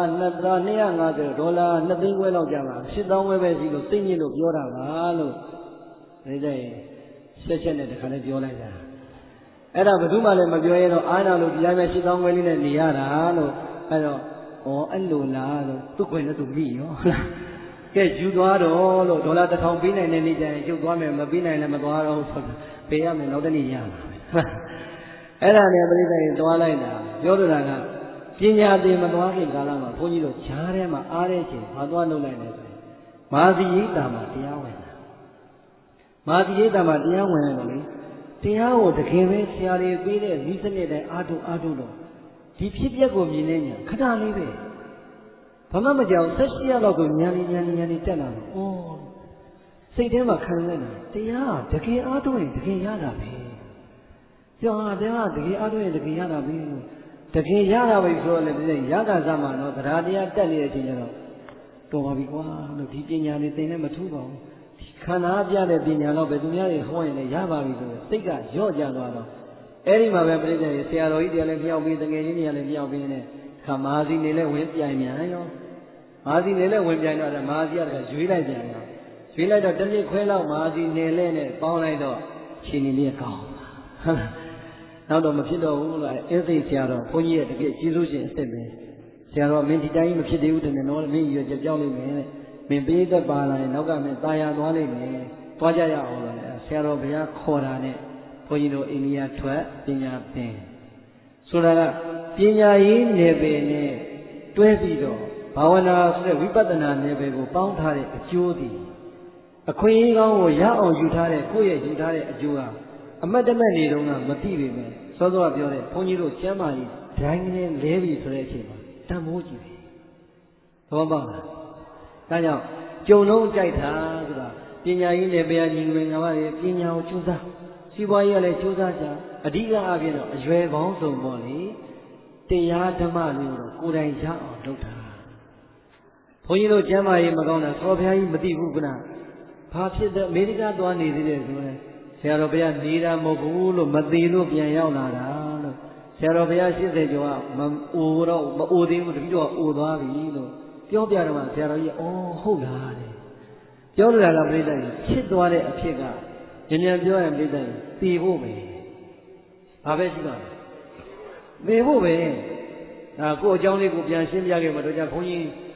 250ဒေါ်လာ2သိန်းခွဲလောက်ကြာပါ8000ခွဲပဲရှိလို့သိညစ်လို့ပြောတာပါလို့ဒါကြရင်ဆက်နဲ့တခါနဲ့ပြောလိုက်တာအဲ့ဒါဘယ်သူမှလည်းမပြောရတော့အားနာလို့ဒီတိုင်းပဲ8000ခွဲလေးနဲ့နေရတာလို့အဲ့တော့အဲ့လိုလားလို့သူ့ကိုယ်နဲ့သူမိရောဟုတ်လားကဲယူသွားတော့လို့ဒေါ်လာ1000ပေးနိုင်တဲ့နေ့ကျရင်ရုပ်သွားမယ်မပေးနိုင်လည်းမသွားတော့ဆိုပေးရမယ်နောက်တနေ့ရမှာအဲ့ဒါနဲ့ပြိဿရင်သွားလိုက်တာပြောလိုတာကပညာသင်မသွားခင်ကာလမှာဘုန်းကြီးတို့ဈာထဲမှာအားတဲ့ချိန်ဘာသွားလုပ်လိုက်လဲဆိုရင်မာသီရိတ်တာမှာတရားဝင်တာမာသီရိတ်တာမှာတရားဝင်တယ်လို့လေတရားကိုတကယ်ပဲဆရာတွေပေးတဲ့ဤစနစ်တိုင်းအားထုတ်တော့ဒီဖြစ်ပျက်ကိုမြင်နေညာခဏလေးပဲဘာမှမကြောက်18ရက်လောက်ကိုညာနေတက်လာတော့စိတ်ထဲမှာခံနေတာတရားတကယ်အားထုတ်ရင်တကယ်ရတာပဲကျောင်းတရားတကယ်အားထုတ်ရင်တကယ်ရတာပဲတကယ်ရတာပဲဆိုတော့လေဒီရတာစမှာတော့တရားတရားတက်နေတဲ့အချိန်ကျတော့တော်ပါပြီကွာလို့ဒီပညာလေးသင်လည်းမထူးပါဘူးခန္ဓာပြတဲ့ပညာတော့ပဲသူများတွေဟောရင်လည်းရပါပြီဆိုတော့စိတ်ကရော့ကြသွားတော့အဲ့ဒီမှာပဲပြိဿရေဆရာတော်ကြီးတရားလည်းမြောက်ပြီးတကယ်ချင်းတွေကလည်းမြောက်ပြီးနဲ့ခါမဟာစီနေလည်းဝင်ပြိုင်မြန်ရောမဟာစီနေလည်းဝင်ပြိုင်တော့မဟာစီကရွေးလိုက်ပြန်ရောရွေးလိုက်တော့တစ်နှစ်ခွဲလောက်မဟာစီနေလဲနဲ့ပေါင်းလိုက်တော့ခြေနေလေးကောင်းဟုတ်လားနောက်တော့မဖြစ်တော့ဘူးလို့အဲ့သိဆရာတော်ဘုန်းကြီးရဲ့တကယ်ကျေးဇူးရှင်အစ်စ်ပဲဆရာတော်မင်းဒီတိုင်းမဖြစ်သေးဘူးတဲ့နော်မင်းရွယ်ကြပြောင်းလိမ့်မယ်တဲ့မင်းပေးသက်ပါလာရင်နောက်ကမင်းตายရသွားလိမ့်မယ်သွားကြရအောင်လို့ဆရာတော်ဘုရားခေါ်တာနဲ့ဘုန်းကြီးတို့အိန္ဒိယထွက်ပညာသင်ဆိုတာကပညာရေးနယ်ပယ်နဲ့တွဲပြီးတော့ဘာဝနာဆိုတဲ့ဝိပဿနာနယ်ပယ်ကိုပေါင်းထားတဲ့အကျိုးသည်အခွင့်အရေးကောင်းကိုရအောင်ယူထားတဲ့ကိုယ့်ရဲ့ယူထားတဲ့အကျိုးဟာအမတ်တမဲ့နေတော့ကမသိပေမဲ့စောစောကပြောတဲ့ဘုန်းကြီးတို့ကျမ်းမာရေးဒိုင်းနဲ့လဲပြီဆိုတဲ့အချိန်မှာတန်ဖိုးကြည့်တယ်သဘောပေါက်လားဒါကြောင့်ကြုံလုံးကြိုက်တာဆိုတာပညာရေးနယ်ပယ်ညီငယ်ငါးပါးရဲ့ပညာကိုကျူးစားစီးပွားရေးကလည်းကျူးစားကြအဓိကအပြင်တော့အရွယ်ပေါင်းစုံပေါ့လေတရားဓမ္မလို့တော့ကိုယ်တိုင်ရအောင်လုပ်တာဘုန်းကြီးတို့ကျမ်းမာရေးမကောင်းတာသောဘုရားကြီးမသိဘူးကုနာဘာဖြစ်တဲ့အမေရိကသွားနေသေးတယ်ဆိုရင်ဆရာတော်ဘုရားနေတာမဟုတ်ဘူးလို့မသေးလို့ပြန်ရောက်လာတာလို့ဆရာတော်ဘုရား80ကျော်ကမအိုသေးဘူးတပည့်တော်အိုသွားပြီလို့ပြောပြတော့မှဆရာတော်ကြီးဟုတ်လားတဲ့ပြောလို့လာပြိတ္တကြီးဖြစ်သွားတဲ့အဖြစ်ကမြန်ပြောရင်ပြိတ္တကြီးသိဖို့ပဲဘာပဲရှိပါ့သိဖို့ပဲကိုယ့်အကြောင်းလေးကိုပြန်ရှင်းပြခဲ့မှတော့じゃဘုန်းကြီး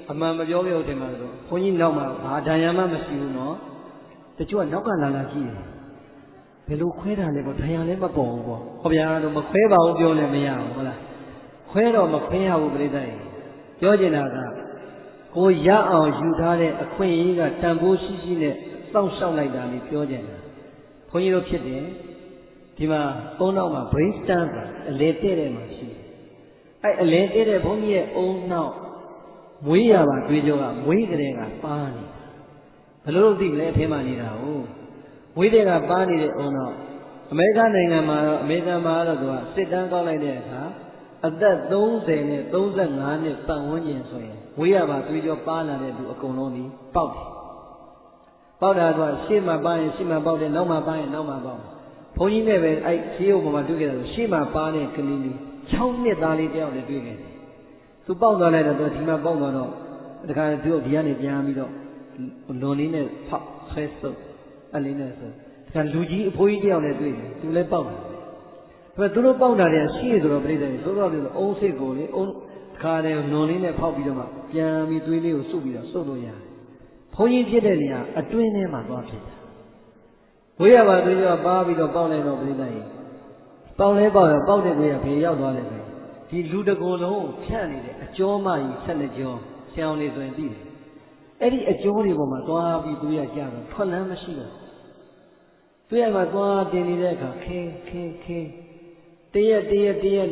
အမှန်မပြောပြောတယ်မှာဆိုဘုန်းကြီးနောက်မှာဘာဒဏ်ရာမှမရှိဘူးနော်တချို့ကနောက်ကလာလာကြည့်တယ်ဘယ်လိုခွဲတာလဲပေါ့ဒဏ်ရာလည်းမပေါ်ဘူးပေါ့ဟောဗျာတော့မခွဲပါဘူးပြောလည်းမရဘူးဟုတ်လားခွဲတော့မခွဲရဘူးပြိတ္တိပြောချင်တာကကိုရအောင်ယူထားတဲ့အခွင့်အရေးကတန်ဖိုးရှိရှိနဲ့စောင့်ရှောက်လိုက်တာလေးပြောချင်တာဘုန်းကြီးတို့ဖြစ်တယ်ဒီမှာအုံနောက်မှာ brain stem အလေတဲ့တဲ့မှာရှိတယ်အဲ့အလေတဲ့တဲ့ဘုန်းကြီးရဲ့အုံနောက်မွေးရပါတွေးကြောကမွေးကလေးကပါနေဘယ်လိုလုပ်သိလဲအထင်းမှနေတာဟုတ်မွေးတဲ့ကပါနေတဲ့အုံနောက်အမေရိကန်နိုင်ငံမှာတော့အမေရိကန်မှာတော့သူကစစ်တမ်းကောက်လိုက်တဲ့အခါအသက်30နဲ့35နှစ်ပတ်ဝန်းကျင်ဆိုရင်ဝေးရပါတွေးကြောပါလာတဲ့သူအကုန်လုံးဒီပေါက်တယ်ပေါက်တာကရှေ့မှာပါရင်ရှေ့မှာပေါက်တယ်နောက်မှာပါရင်နောက်မှာပေါက်တယ်ဘုန်းကြီးနဲ့ပဲအဲ့ဈေးုံပေါ်မှာတွေ့ခဲ့တာရှေ့မှာပါတဲ့ကလေးလေး6နှစ်သားလေးတယောက်လည်းတွေ့ခဲ့တယ်သူပေါက်သွားလိုက်တော့သူဒီမှာပေါက်သွားတော့တခါသူဒီကနေပြန်ပြီးတော့လွန်လေးနဲ့ဖောက်ဆွဲဆုပ်အဲ့လေးနဲ့ဆိုတခါလူကြီးအဖိုးကြီးတယောက်လည်းတွေ့တယ်သူလည်းပေါက်တယ်ဒါပေမဲ့သူတို့ပေါက်တာတဲ့ရှေ့ဆိုတော့ပြိတ္တိဆိုတော့အုံးစိတ်ကိုလေအုံးတခါတည်းလွန်လေးနဲ့ဖောက်ပြီးတော့မှပြန်ပြီးသွေးလေးကိုစုပ်ပြီးတော့စုပ်လို့ရတယ်ဘုန်းကြီးဖြစ်တဲ့နေရာအတွင်းထဲမှာသွားဖြစ်တာဝေးရပါသွေးကြောပါပြီးတော့ပေါက်လိုက်တော့ပြိတ္တိပေါက်လဲပေါက်ရပေါက်တဲ့သွေးကဘေးရောက်သွားတယ်ဆိုဒီလူတကိုယ်လုံးဖြန့်နေတဲ့အကျောမကြီး12ကျောဆရာအောင်နေဆိုရင်သိတယ်အဲ့ဒီအကျောတွေပေါ်မှာသွားပြီးသွေးရကြတော့ထွက်လန်းမရှိတော့သွေးရမှာသွားတင်နေတဲ့အခါခင်းတရက်နဲ့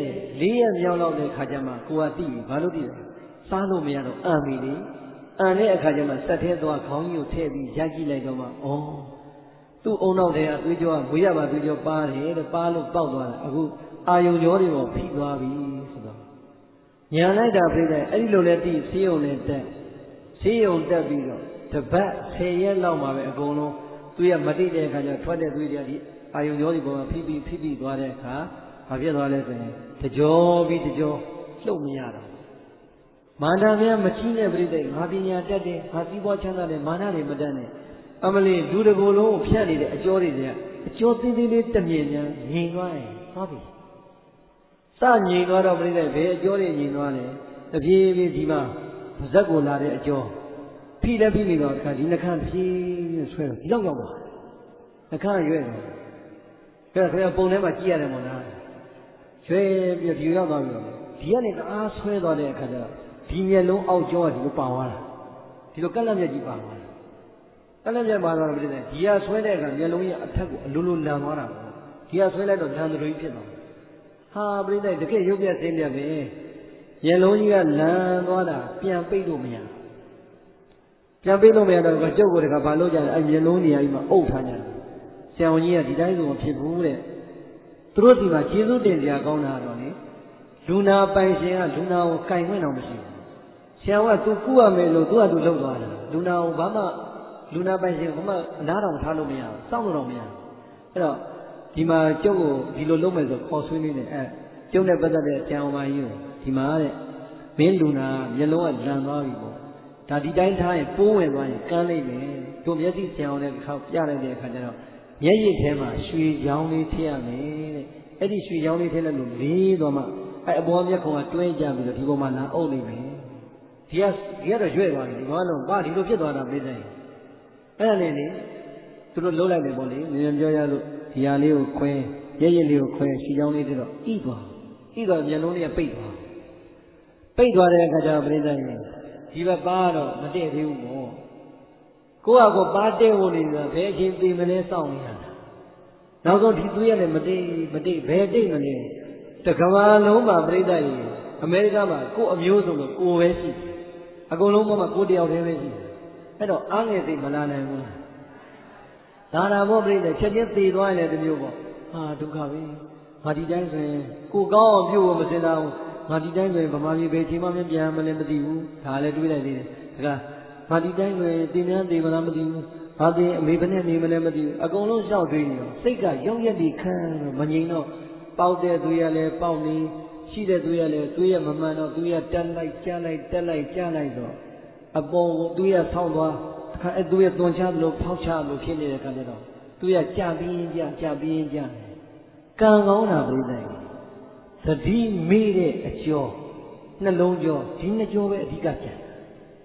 4ရက်မြောက်လောက်တဲ့ခါကျမှကိုကသိပြီဘာလို့သိလဲစားလို့မရတော့အံပြီလေအံတဲ့အခါကျမှစက်ထဲသွားခေါင်းကြီးကိုထည့်ပြီးရိုက်ကြည့်လိုက်တော့မှဩသူ့အုံနောက်ထဲကသွေးကြောကဝေးရပါသွေးကြောပါတယ်တဲ့ပါလို့ပေါက်သွားတာအခုအာယုံကြောတွေပေါ်ဖိသွားပြီဆိုတော့ညာလိုက်တာပြိတ္တိအဲ့ဒီလိုလဲသိဆေးရုံနဲ့တက်ဆေးရုံတက်ပြီးတော့တပတ်10ရက်လောက်မှာပဲအကုန်လုံးသွေးရမတိတဲ့အခါကျထွက်တဲ့သွေးတွေဒီအာယုံကြောတွေပေါ်မှာဖိပြီးသွားတဲ့အခါဘာဖြစ်သွားလဲဆိုရင်တကြောပြီးတကြောလှုပ်မရတော့မာနများမကြီးတဲ့ပြိတ္တိငါပညာတတ်တယ်ငါစီးပွားချမ်းသာတယ်မာနတွေမတတ်နဲ့အမလေးလူတကိုယ်လုံးကိုဖြတ်နေတဲ့အကျောတွေကအကျောသေးသေးလေးတမြင်များငြိမ်သွားရင်သွားပြီစငြိမ်သွားတော့ပြိတ္တိဘယ်အကျောတွေငြိမ်သွားလဲတပြေးပြေးဒီမှာပါဇက်ကိုလာတဲ့အကျောဖိလည်းဖိပြီးတော့ခါဒီနှခမ်းဖြည်းဖြည်းဆွဲတော့ဒီလောက်ရောက်သွားနှခမ်းရွဲ့တော့ခင်ဗျာပုံထဲမှာကြည့်ရတယ်မို့လားရွှဲပြီးဒီရောက်သွားပြီတော့ဒီကနေတအားဆွဲသွားတဲ့အခါကျတော့ဒီမျက်လုံးအောက်ကျောကဒီလိုပါသွားတာဒီလိုကက်လက်မျက်ကြီးပါသွားတာကက်လက်မျက်ပါသွားတော့ပြည့်တယ်ဒီဟာဆွဲတဲ့အခါမျက်လုံးကြီးအထက်ကိုအလိုလိုလန်သွားတာပေါ့ဒီဟာဆွဲလိုက်တော့လန်သူတွေဖြစ်သွားဟာပြည့်တယ်တကယ်ရုပ်ပြဆင်းပြပဲမျက်လုံးကြီးကလန်သွားတာပြန်ပိတ်လို့မရတော့ကျုပ်ကိုတခါဘာလို့ကြလဲအဲ့မျက်လုံးနေရာကြီးမှာအုပ်ထားကြတယ်ဆရာဝန်ကြီးကဒီတိုင်းဆိုမဖြစ်ဘူးတဲ့သူတို့ဒီမှာကျေးဇူးတင်စရာကောင်းတာတော့လေလူနာပိုင်ရှင်ကလူနာကိုကင်ခွင့်တော့မရှိဘူးဆရာကသူကုရမယ်လို့သူကသူလုပ်သွားတာလူနာကိုဘာမှလူနာပိုင်ရှင်ကမှအနားတော်ထားလို့မရဘူးစောင့်လို့တော့မရဘူးအဲ့တော့ဒီမှာကျုပ်ကိုဒီလိုလုပ်မယ်ဆိုခေါ်ဆွေးနေတယ်အဲ့ကျုပ်နဲ့ပတ်သက်တဲ့ဆရာမကြီးကိုဒီမှာတဲ့မင်းလူနာမျက်လုံးကလန်သွားပြီပေါ့ဒါဒီတိုင်းထားရင်ပိုးဝင်သွားရင်ကန်းလိုက်မယ်တို့မျက်စိဆရာအောင်နဲ့ခေါက်ပြလိုက်တဲ့အခါကျတော့မျက်ရည်ထဲမှာရွှေချောင်းလေးထည့်ရမယ်တဲ့အဲ့ဒီရွှေချောင်းလေးထည့်လိုက်လို့လေးသွားမှအဲ့အပေါ်မျက်ခုံကတွဲကြပြီးတော့ဒီပေါ်မှာလာအုပ်နေမယ်ဒီကတော့ရွဲ့သွားပြီဒီဘောလုံးဘာဒီလိုဖြစ်သွားတာပြည့်တယ်အဲ့ဒါနဲ့လေသူတို့လှုပ်လိုက်တယ်ပေါ့လေနည်းနည်းပြောရလို့ဒီဟာလေးကိုခွဲမျက်ရည်လေးကိုခွဲရွှေချောင်းလေးတွေတော့ဣသွားမျက်လုံးလေးကပိတ်သွားတဲ့အခါကျတော့ပြည့်တယ်ဒီဘက်ပါတော့မတည့်သေးဘူးပေါ့ကိုယ့်ဟာကိုပါတဲ့ဝင်နေတာဘယ်အချိန်သိမလဲစောင့်နေရတာနောက်ဆုံးဒီသွေးရလည်းမတိဘယ်တိတ်မလဲတကဘာလုံးမှာပြိတ္တကြီးအမေရိကမှာကိုယ့်အမျိုးဆုံးလို့ကိုယ်ပဲရှိအကုန်လုံးမှာကိုယ်တယောက်တည်းပဲရှိအဲ့တော့အားငယ်သိမလာနိုင်ဘူးဒါနာဘောပြိတ္တချက်ချင်းသေသွားရင်လည်းဒီမျိုးပေါ့ဟာဒုက္ခပဲငါဒီတိုင်းဆိုရင်ကိုကောင်းအောင်ပြုဖို့မစင်တာဘူးငါဒီတိုင်းဆိုရင်ဗမာပြည်ဘယ်ချိန်မှမပြန်မလဲမသိဘူးဒါလည်းတွေးလိုက်သေးတယ်ဒါကငါဒီတိုင်းဆိုရင်တင်များသေးမလားမသိဘူးဘာသိအမေဘယ်နဲ့နေမလဲမသိဘူးအကုန်လုံးလျှောက်တွေးနေတော့စိတ်ကရောက်ရက်ပြီးခံတော့မငြိမ်တော့ပေါက်တဲ့သွေးရလဲပေါက်နေရှိတဲ့သွေးရလဲသွေးရမမှန်တော့သွေးရတက်လိုက်ကြားလိုက်တက်လိုက်ကြားလိုက်တော့အပေါ်ကိုသွေးရဆောင်းသွားအခါအဲသွေးရသွန်ချလို့ဖောက်ချလို့ဖြစ်နေတဲ့ခါကျတော့သွေးရကြပြီးကြကံကောင်းတာပြိတ္တိသတိမေ့တဲ့အကျော်နှလုံးကျော်ဒီနှစ်ကျော်ပဲအဓိကကျန်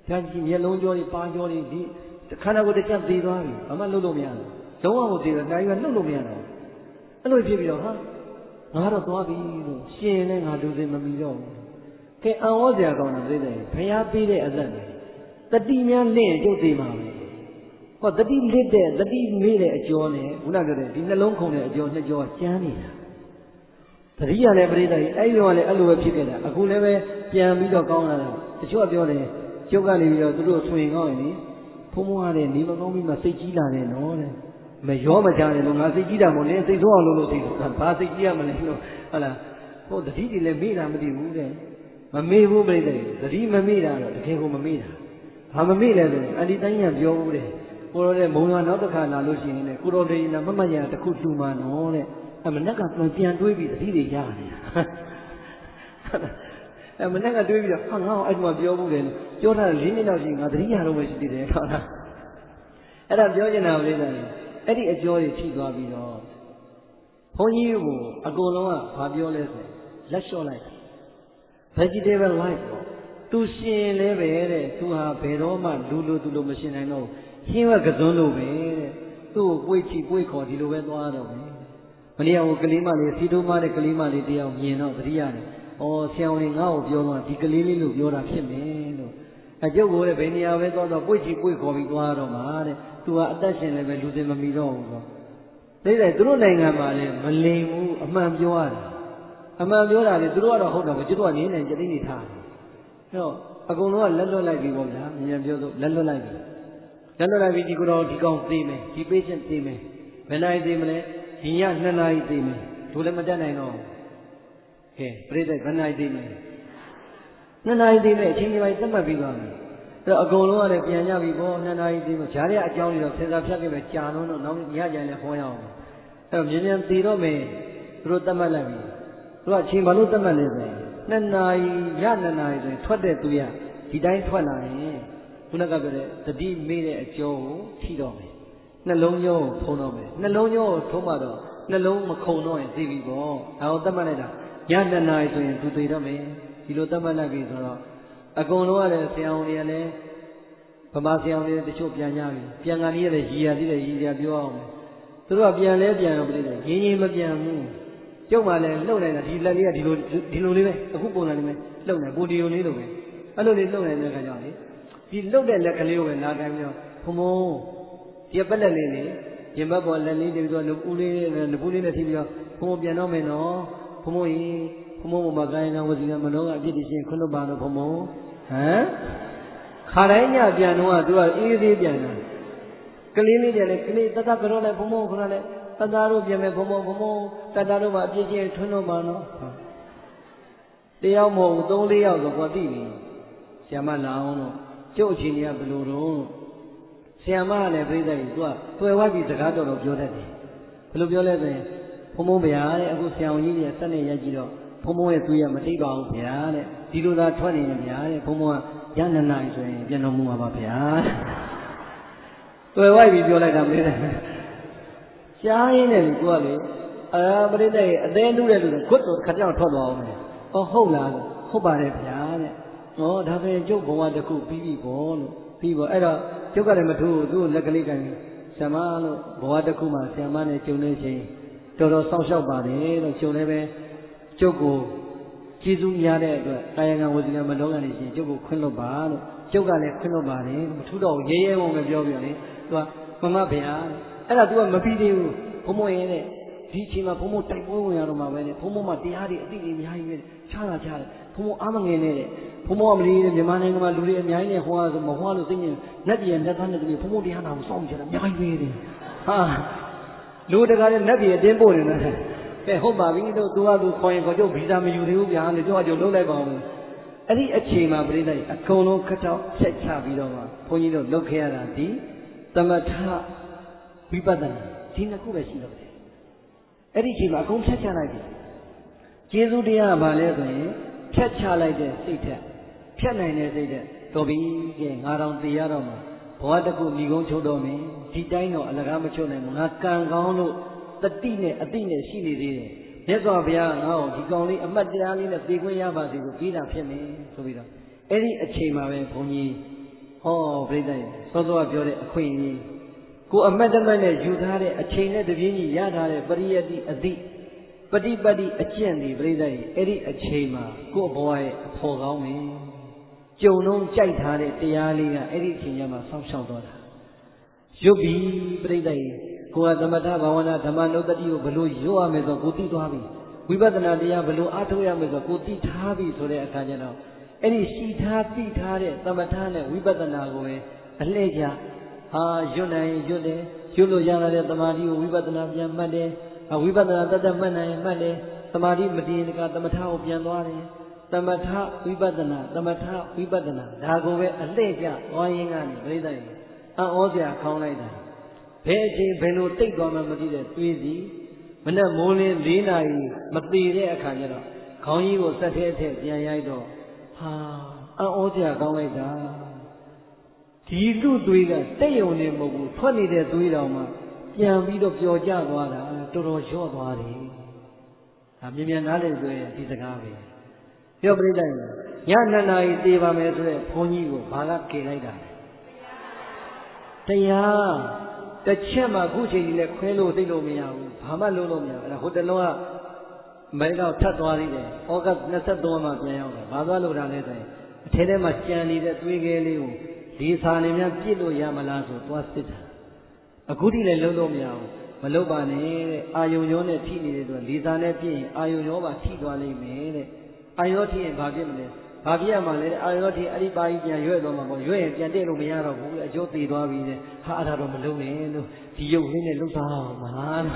ကြီးမျက်လုံးကြောတွေပါကြောတွေဒီခန္ဓာကိုယ်တစ်ချက်သေးသွားပြီဘာမှလှုပ်လို့မရဘူးလုံးဝကိုသေးတယ်နိုင်ရလှုပ်လို့မရတော့အဲ့လိုဖြစ်ပြီးတော့ဟာငါတော့သွားပြီလို့ရှင်နဲ့ငါလူစင်မမီတော့ဘူးကဲအံ့ဩစရာကောင်းတာသိတယ်ဖျားပေးတဲ့အသက်နဲ့တတိများလင့်ရုပ်သေးမှာပဲဟောတတိလစ်တဲ့တတိမေ့တဲ့အကျော်နဲ့ခုနပြောတဲ့ဒီနှလုံးခုန်တဲ့အကျော်နှစ်ကျော်ကျမ်းနေတာတတိယလည်းပရိသတ်ကြီးအဲ့ဒီတော့လည်းအဲ့လိုပဲဖြစ်ခဲ့တာအခုလည်းပဲပြန်ပြီးတော့ကောင်းလာတာတချို့ကပြောတယ်ကျုပ်ကနေပြီးတော့သူတို့ဆွေကောင်းရင်လေဖုံးဖုံးရတဲ့နေမကောင်းပြီးမှစိတ်ကြီးလာတယ်နော်တဲ့မရောမကြတယ်လို့ငါစိတ်ကြီးတာမို့လေစိတ်ဆိုးအောင်လုပ်လို့သိတယ်ဘာစိတ်ကြီးရမလဲလို့ဟုတ်လားဟိုတတိတွေလည်းမေ့တာမသိဘူးတဲ့မမေ့ဘူးပရိသတ်ကြီးတတိမမေ့တာတော့တကယ်ကိုမမေ့တာဘာမမေ့လဲဆိုရင်အဒီတိုင်းကပြောဦးတယ်ကိုတော်တဲ့မုံရွာနောက်တစ်ခါလာလို့ရှိရင်လေကိုတော်တွေနာမမရတခုလှူမှာနော်တဲ့အမနက်ကပြန်တွေးပြီးတတိတွေရနေတာမနက်ကတွေးပြီးတော့ဟာငါ့ကိုအဲ့ဒီမှာပြောဘူးတယ်ပြောထားတယ်၄နှစ်လောက်ရှိငါတတိယတော့ပဲရှိသေးတယ်ဟုတ်လားအဲ့ဒါပြောချင်တာလေအဲ့ဒီအကျော်တွေထိသွားပြီးတော့ဘုန်းကြီးကိုအကုန်လုံးကဘာပြောလဲဆိုလက်လျှော့လိုက် vegetable life ပေါ့သူရှင်လဲပဲတဲ့သူဟာဘယ်တော့မှလူလိုသူလိုမရှင်နိုင်တော့ဟင်းဝက်ကစွန်းလို့ပဲတဲ့သူ့ကိုပွေ့ချီပွေ့ခေါ်ဒီလိုပဲသွားတော့ပဲမနေ့ကဟိုကလေးမလေးစီတိုးမတဲ့ကလေးမလေးတယောက်မြင်တော့သတိရတယ်။အော်ဆရာဝန်ငါ့ကိုပြောတော့ဒီကလေးလေးလို့ပြောတာဖြစ်မယ်လို့အကျုပ်ကိုလည်းဘယ်နေရာပဲသွားတော့ပွေ့ချီပွေ့ခေါ်ပြီးသွားတော့မှာတဲ့သူကအသက်ရှင်လည်းပဲလူစင်မမီတော့ဘူးဆိုသိတယ်သူတို့နိုင်ငံမှာလည်းမလိမ်ဘူးအမှန်ပြောရတယ်အမှန်ပြောတာလေသူတို့ကတော့ဟုတ်တယ်ကျွတ်တော့နေနေကြတိနေထားတယ်အဲ့တော့အကုန်လုံးကလက်လွတ်လိုက်ပြီပေါ့ဗျာမြန်ပြောဆိုလက်လွတ်လိုက်ပြီဒီကတော့ဒီကောင်သေးမယ်ဒီ patient သေးမယ်ဘယ်နိုင်သေးမလဲဒီည2 နာရီသေးမယ်တို့လည်းမတတ်နိုင်တော့ကဲပြိဿဘယ်နိုင်သေးမလဲ2 နာရီသေးမယ်အချိန်ကြီးပိုင်းသတ်မှတ်ပြီးသွားပြီအဲ့တော့အကုန်လုံးကလည်းပြန်ကြပြီပေါ့2 နာရီသေးမယ်ဂျားတဲ့အကြောင်းတွေတော့ဆင်စားဖြတ်ခဲ့မယ်ကြာတော့နောက်ညကြရင်လည်းဟောရအောင်အဲ့တော့မြန်မြန်သေးတော့မယ်သူတို့သတ်မှတ်လိုက်ပြီသူကအချိန်ဘာလို့သတ်မှတ်လဲဆိုရင်2 နာရီည2 နာရီဆိုရင်ထွက်တဲ့သူရဒီတိုင်းထွက်လာရင်ခုနကပြောတဲ့တတိမေ့တဲ့အကျော်ကိုထိတော့မယ်နှလုံးကြောကိုဖုံးတော့မယ်နှလုံးကြောကိုထုံးမှတော့နှလုံးမခုန်တော့ရင်သိပြီပေါ့ဒါကိုသတ်မှတ်လိုက်တာည2 နာရီဆိုရင်သူသိတော့မယ်ဒီလိုသတ်မှတ်လိုက်ပြီဆိုတော့အကုန်လုံးကလည်းဆရာဝန်တွေကလည်းဗမာဆရာဝန်တွေတချို့ပြန်ကြပြီပြန်ကန်ကြီးရတယ်ရည်ရသေးတယ်ရည်ရပြောအောင်သူတို့ကပြန်လဲပြန်တော့ပြည်တယ်ရင်းမပြန်ဘူးကျုပ်မှလည်းလှုပ်နေတာဒီလက်လေးကဒီလိုလေးပဲအခုပုံစံလေးပဲလှုပ်နေပိုဒီယိုလေးလိုပဲအဲ့လိုလေးလှုပ်နေတဲ့ခါကျတော့လေဒီလှုပ်တဲ့လက်ကလေးကိုပဲနားကန်ပြီးတော့ဖုံဖုံဒီပက်လက်လေးလေရင်ဘတ်ပေါ်လက်လေးတွေပြီးတော့နဘူးလေးနဲ့ထိပြီးတော့ဖုံပြန်တော့မယ်နော်ဖုံကြီးဖုံပေါ်မှာကာယကံဝစီကံမနောကအပြစ်တရှင်ခွန်းလို့ပါတော့ဖုံဟမ်ခါတိုင်းညပြန်တော့ကသူကအေးသေးပြန်တာကလေးလေးတွေလည်းကလေးတတ်ကြောလိုက်ဖုံခရလည်းတတ်တို့ပြန်မယ်ဖုံတတ်တို့မှာအပြစ်ချင်းထွန်းတော့ပါနော်တယောက်မဟုတ်ဘူး3-4ယောက်ဆိုတော့သိပြီဆရာမလာအောင်တော့ကျုပ်အချင်းကြီးကဘယ်လိုတော့ဆရာမကလည်းပြိဿကြီးသူကတွေ့ဝိုက်ပြီးစကားတော်ပြောတတ်တယ်ဘယ်လိုပြောလဲဆိုရင်ဖုံဗျာတဲ့အခုဆရာဝန်ကြီးတွေစက်နဲ့ရိုက်ကြည့်တော့ဖုံရဲ့သူရမသိပါဘူးဗျာတဲ့ဒီလိုသာထွက်နေတယ်ဗျာတဲ့ဖုံကည2 နာရီဆိုရင်ပြန်တော်မူမှာပါဗျာတွေ့ဝိုက်ပြီးပြောလိုက်တာမင်းတဲ့ရှားရင်းနဲ့ကိုကလေပြိဿကြီးအသေးနုတဲ့လူကဂွတ်တော်ခကြောင်ထွက်သွားအောင်မယ်ဟောဟုတ်လားဟုတ်ပါတယ်ဗျာတဲ့ဟောဒါပဲကျုပ်ဘဝတစ်ခုပြီးပြီပေါ့လို့ပြီးပေါ့အဲ့တော့ကျုပ်ကလည်းမထိုးသူ့လက်ကလေးကန်ဆရာမလို့ဘဝတစ်ခုမှဆရာမနဲ့ကျုံနေချင်းတော်တော်စောင့်ရှောက်ပါတယ်လို့ကျုံလည်းပဲကျုပ်ကိုကျေးဇူးများတဲ့အတွက်ကာယကံဝစီကံမလုံးကနေရှင်ကျုပ်ကိုခွင့်လွတ်ပါလို့ကျုပ်ကလည်းခွင့်လွတ်ပါတယ်မထူးတော့ရဲရဲဝုံပဲပြောပြတယ်သူကမမဗျာအဲ့ဒါ तू ကမပြီးသေးဘူးဘုံမရဲတဲ့ဒီအချိန်မှာဘုံမတိုက်ပွဲဝင်ရတော့မှာပဲတဲ့ဘုံမမှာတရားတွေအတိတွေအများကြီးပဲချားတာချားတယ်ဘုံမအားမငယ်နဲ့တဲ့ဘုံမကမလေးတဲ့မြန်မာနိုင်ငံမှာလူတွေအများကြီးနဲ့ဟောဆိုမဟောလို့သိရင်နတ်ပြည်နဲ့သားနဲ့တည်းဘုံမတရားနာကိုစောင့်ကြတာအများကြီးပဲတဲ့ဟာလူတကာနဲ့နတ်ပြည်အတင်းပို့နေတယ်ကဲဟုတ်ပါပြီတို့သူကသူခေါ်ရင်ခေါ်ကျုပ်ဗီဇာမယူသေးဘူးဗျာလေတို့ကကျုပ်လုံးလိုက်ပါဦးအဲ့ဒီအချိန်မှာပြိဿကြီးအကုန်လုံးခတ်တော့ဖြတ်ချပြီးတော့မှဘုန်းကြီးတို့လုပ်ခဲ့ရတာဒီသမထဝိပဿနာဒီနှစ်ခုပဲရှိတော့တယ်အဲ့ဒီအချိန်မှာအကုန်ဖြတ်ချလိုက်ပြီကျေးဇူးတရားကဘာလဲဆိုရင်ဖြတ်ချလိုက်တဲ့စိတ်ထက်ဖြတ်နိုင်တဲ့စိတ်ထက်တော်ပြီကဲငါတော်သိရတော့မှာဘဝတစ်ခုမိကုန်းချုပ်တော်မယ်ဒီတိုင်းတော့အလကားမချုပ်နိုင်ဘူးငါကံကောင်းလို့တတိနဲ့အတိနဲ့ရှိနေသေးတယ်မြတ်စွာဘုရားငါ့ကိုဒီကောင်လေးအမှတ်တရားလေးနဲ့သိခွင့်ရပါစေကိုပြီးတာဖြစ်မယ်ဆိုပြီးတော့အဲ့ဒီအချိန်မှာပဲဘုန်းကြီး哦，不对，说多表的会议，过阿曼的曼呢，有他的阿亲呢，这边你压他的，不离的阿弟，不离阿见的，不对，阿弟阿亲嘛，过不爱破高明，就弄在他的这样里啊，阿弟亲家嘛，少少多的，有比不对，过阿他妈他把我那他妈弄的有不如有啊，没说过地多哈比。ဝိပဿနာတရားဘလို့အားထုတ်ရမယ်ဆိုကိုသိထားပြီဆိုတဲ့အခါကျတော့အဲ့ဒီရှိထားသိထားတဲ့သမထနဲ့ဝိပဿနာကိုပဲအလှည့်ကြဟာရွတ်နိုင်ရွတ်တယ်ရွတ်လို့ရတဲ့သမာဓိကိုဝိပဿနာပြန်မှတ်တယ်ဝိပဿနာတတ်တတ်မှတ်နိုင်မှတ်တယ်သမာဓိမတည်ကသမထကိုပြန်သွားတယ်သမထဝိပဿနာသမထဝိပဿနာဒါကိုပဲအလှည့်ကြသွားရင်းကနေပြိဿရေအံ့ဩစရာခေါင်းလိုက်တာဘယ်အချိန်ဘယ်လိုတိတ်သွားမှမသိတဲ့သွေးစီမနဲ့မိုးလင်း4 နာရီမသေးတဲ့အခါကျတော့ခေါင်းကြီးကိုစက်ထဲထည့်ပြန်ရိုက်တော့ဟာအံ့ဩစရာကောင်းလိုက်တာဒီလူသွေးကတက်ယုံနေမဟုတ်ဘူးထွက်နေတဲ့သွေးတော်မှပြန်ပြီးတော့ပျော်ကျသွားတာတော်တော်လျော့သွားတယ်ဒါမြင်မြန်နားလည်ဆိုရင်ဒီစကားပဲပြောပြလိုက်ည2 နာရီသေပါမယ်ဆိုတဲ့ဘုန်းကြီးကိုဘာကကေလိုက်တာတရားတစ်ချက်မှအခုချိန်ကြီးလည်းခွဲလို့သိလို့မရဘူးဘာမှလုံးလို့မရဘူးအဲ့ဒါဟိုတလုံးကမဲတော့ထပ်သွားသေးတယ်ဩဂတ်23မှာပြန်ရောက်တယ်ဘာသွားလို့တာလဲဆိုရင်အထဲထဲမှာကြံနေတဲ့သွေးခဲလေးကိုဒီစာနေများပြစ်လို့ရမလားဆိုသွားစစ်တာအခုထိလည်းလုံးလို့မရဘူးမလုံးပါနဲ့တဲ့အာယုံရောနဲ့ထိနေတဲ့အတွက်ဒီစာနဲ့ပြစ်ရင်အာယုံရောပါထိသွားလိမ့်မယ်တဲ့အာယုံထိရင်ဘာဖြစ်မလဲဘာဖြစ်ရမှာလဲအာယုံထိအဲ့ဒီပါကြီးပြန်ရွဲ့သွားမှာပေါ့ရွဲ့ရင်ပြန်တက်လို့မရတော့ဘူးအကျိုးသေးသွားပြီတဲ့ဟာအဲ့ဒါတော့မလုံးနဲ့လို့ဒီရုပ်လေးနဲ့လှုပ်ဆောင်မှာ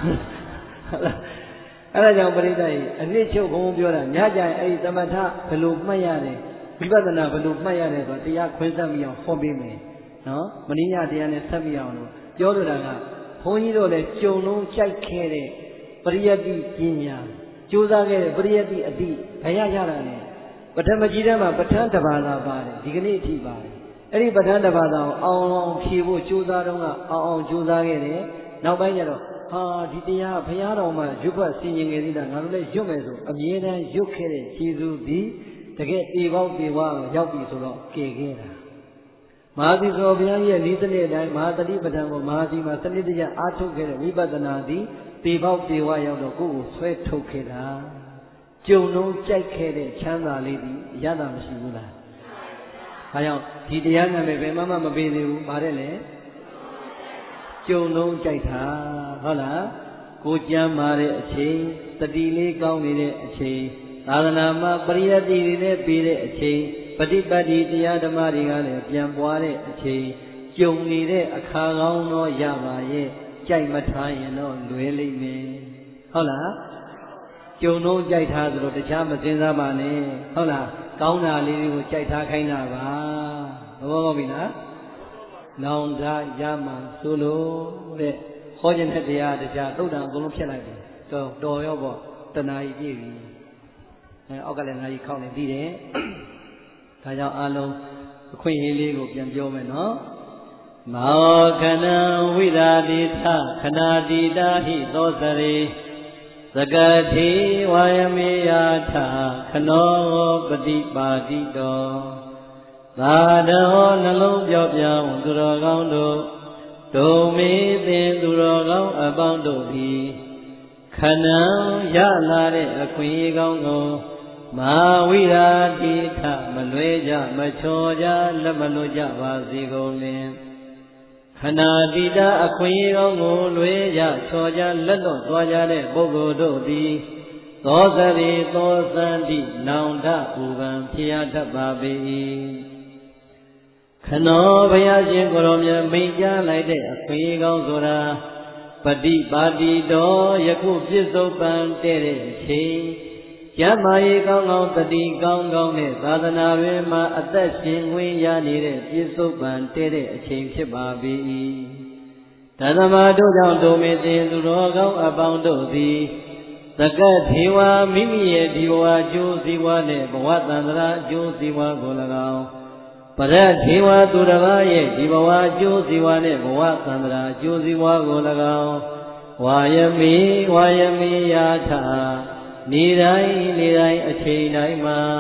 အဲ့ဒါကြောင့်ပရိသတ်ကြီးအနည်းချုပ်ဘုံပြောတာညကြရင်အဲ့ဒီသမထဘယ်လိုမှတ်ရတယ်ဝိပဿနာဘယ်လိုမှတ်ရတယ်ဆိုတော့တရားခွင့်ဆက်မိအောင်ဟောပေးမယ်နော်မင်းညတရားနဲ့ဆက်မိအောင်လို့ပြောလိုတာကဘုန်းကြီးတို့လည်းကြုံလုံးကြိုက်ခဲ့တဲ့ပရိယတ္တိပညာကြိုးစားခဲ့တဲ့ပရိယတ္တိအတိဘယ်ရကြတာလဲပထမကြီးထဲမှာပဋ္ဌာန်းတစ်ပါးသာပါတယ်ဒီကနေ့အထိပါတယ်အဲ့ဒီပဋ္ဌာန်းတစ်ပါးသာကိုအောင်ဖြေဖို့ကြိုးစားတော့ကအောင်ကြိုးစားခဲ့တယ်နောက်ပိုင်းကျတော့ဟာဒီတရားဘုရားတော်မှာရွတ်ဖတ်ဆင်ခြင်ခဲ့သေးတာငါတို့လည်းရွတ်မယ်ဆိုအမြဲတမ်းရွတ်ခဲ့တဲ့ကျေးဇူးသည်တကယ်တေပေါက်တေဝါရောက်ပြီဆိုတော့ကဲခဲ့တာမဟာသီသောဘုရားရဲ့ဤစနစ်အတိုင်းမဟာတတိပဋ္ဌာန်ကိုမဟာသီမှာစနစ်တကျအားထုတ်ခဲ့တဲ့ဝိပဿနာသည်တေပေါက်တေဝါရောက်တော့ကိုယ့်ကိုဆွဲထုတ်ခဲ့တာကြုံလုံးကြိုက်ခဲ့တဲ့ချမ်းသာလေးဒီရတာမရှိဘူးလား။ဒါကြောင့်ဒီတရားနာမည်ဘယ်မှမပေးသေးဘူး။ပါတယ်လေ။ကြုံလုံးကြိုက်တာဟုတ်လား။ကိုကြမ်းမာတဲ့အချိန်တတိလေးကောင်းနေတဲ့အချိန်သာသနာမှာပရိယတ္တိတွေနဲ့ပြီးတဲ့အချိန်ပฏิပတ်တိတရားဓမ္မတွေကလည်းပြန်ပွားတဲ့အချိန်ကြုံနေတဲ့အခါကောင်းတော့ရပါရဲ့ကြိုက်မထားရင်တော့လွယ်လိမ့်မယ်။ဟုတ်လား။ကြုံလုံးကြိုက်ထားသလိုတခြားမစင်စားပါနဲ့ဟုတ်လားကောင်းတာလေးတွေကိုကြိုက်ထားခိုင်းတာပါသဘောပေါက်ပြီလားနောင်သာရမှဆိုလို့တဲ့ဟောခြင်းတဲ့တရားတရားသုတ်တံအကုန်လုံးဖြတ်လိုက်ပြီတော်ရောပေါ့တဏှာကြီးပြည့်ပြီအောက်ကလည်းငါကြီးခေါင်းနေပြီးတယ်ဒါကြောင့်အလုံးအခွင့်အရေးလေးကိုပြန်ပြောမယ်နော်မောခဏဝိရာတိထခဏတိတာဟိသောစရိသကတိဝါယမေယထခနောပฏิပါတိတောသာတောနှလုံးပြောပြအောင်သူတော်ကောင်းတို့ဒုံမေသင်သူတော်ကောင်းအပေါင်းတို့သည်ခဏံရလာတဲ့အခွင့်အရေးကောင်းကိုမာဝိရာတိထမလွဲကြမချော်ကြလက်မလွတ်ကြပါစေကုန်လင်ခဏတိတာအခွင့်အရေးကောင်းကိုလွဲကြချော်ကြလက်လွတ်သွားကြတဲ့ပုဂ္ဂိုလ်တို့သည်သောသရိသောသန္တိနောင်တဥပံဖြစ်ရတတ်ပါပေ၏ခနောဘုရားရှင်ကိုရောမြတ်မိန့်ကြားလိုက်တဲ့အခွင့်အရေးကောင်းဆိုတာပฏิပါတိတော်ယခုပြစ္ဆုတ်ပံတဲ့တဲ့အချိန်ကျမ်းမာရေးကောင်းကောင်းတတိကောင်းကောင်းနဲ့သာသနာ့တွင်မှာအသက်ရှင်ခွင့်ရနေတဲ့ပြစ္ဆုတ်ပံတဲ့တဲ့အချိန်ဖြစ်ပါပေ၏တသမတို့ကြောင့်ဒုံမေသင်သူတော်ကောင်းအပေါင်းတို့သည်သကတ်ထေဝမိမိရဲ့ဒီဘဝအကျိုးစီးပွားနဲ့ဘဝတန္တရာအကျိုးစီးပွားကို၎င်းပရထေဝသူတစ်ပါးရဲ့ဒီဘဝအကျိုးစီးပွားနဲ့ဘဝတန္တရာအကျိုးစီးပွားကို၎င်းဝါယမေယာထနေတိုင်းအချိန်တိုင်းမှာ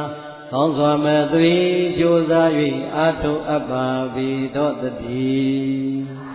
ကောင်းစွာမဲ့သွေးကြိုးစား၍အာထုအပ်ပါပေသောတည်း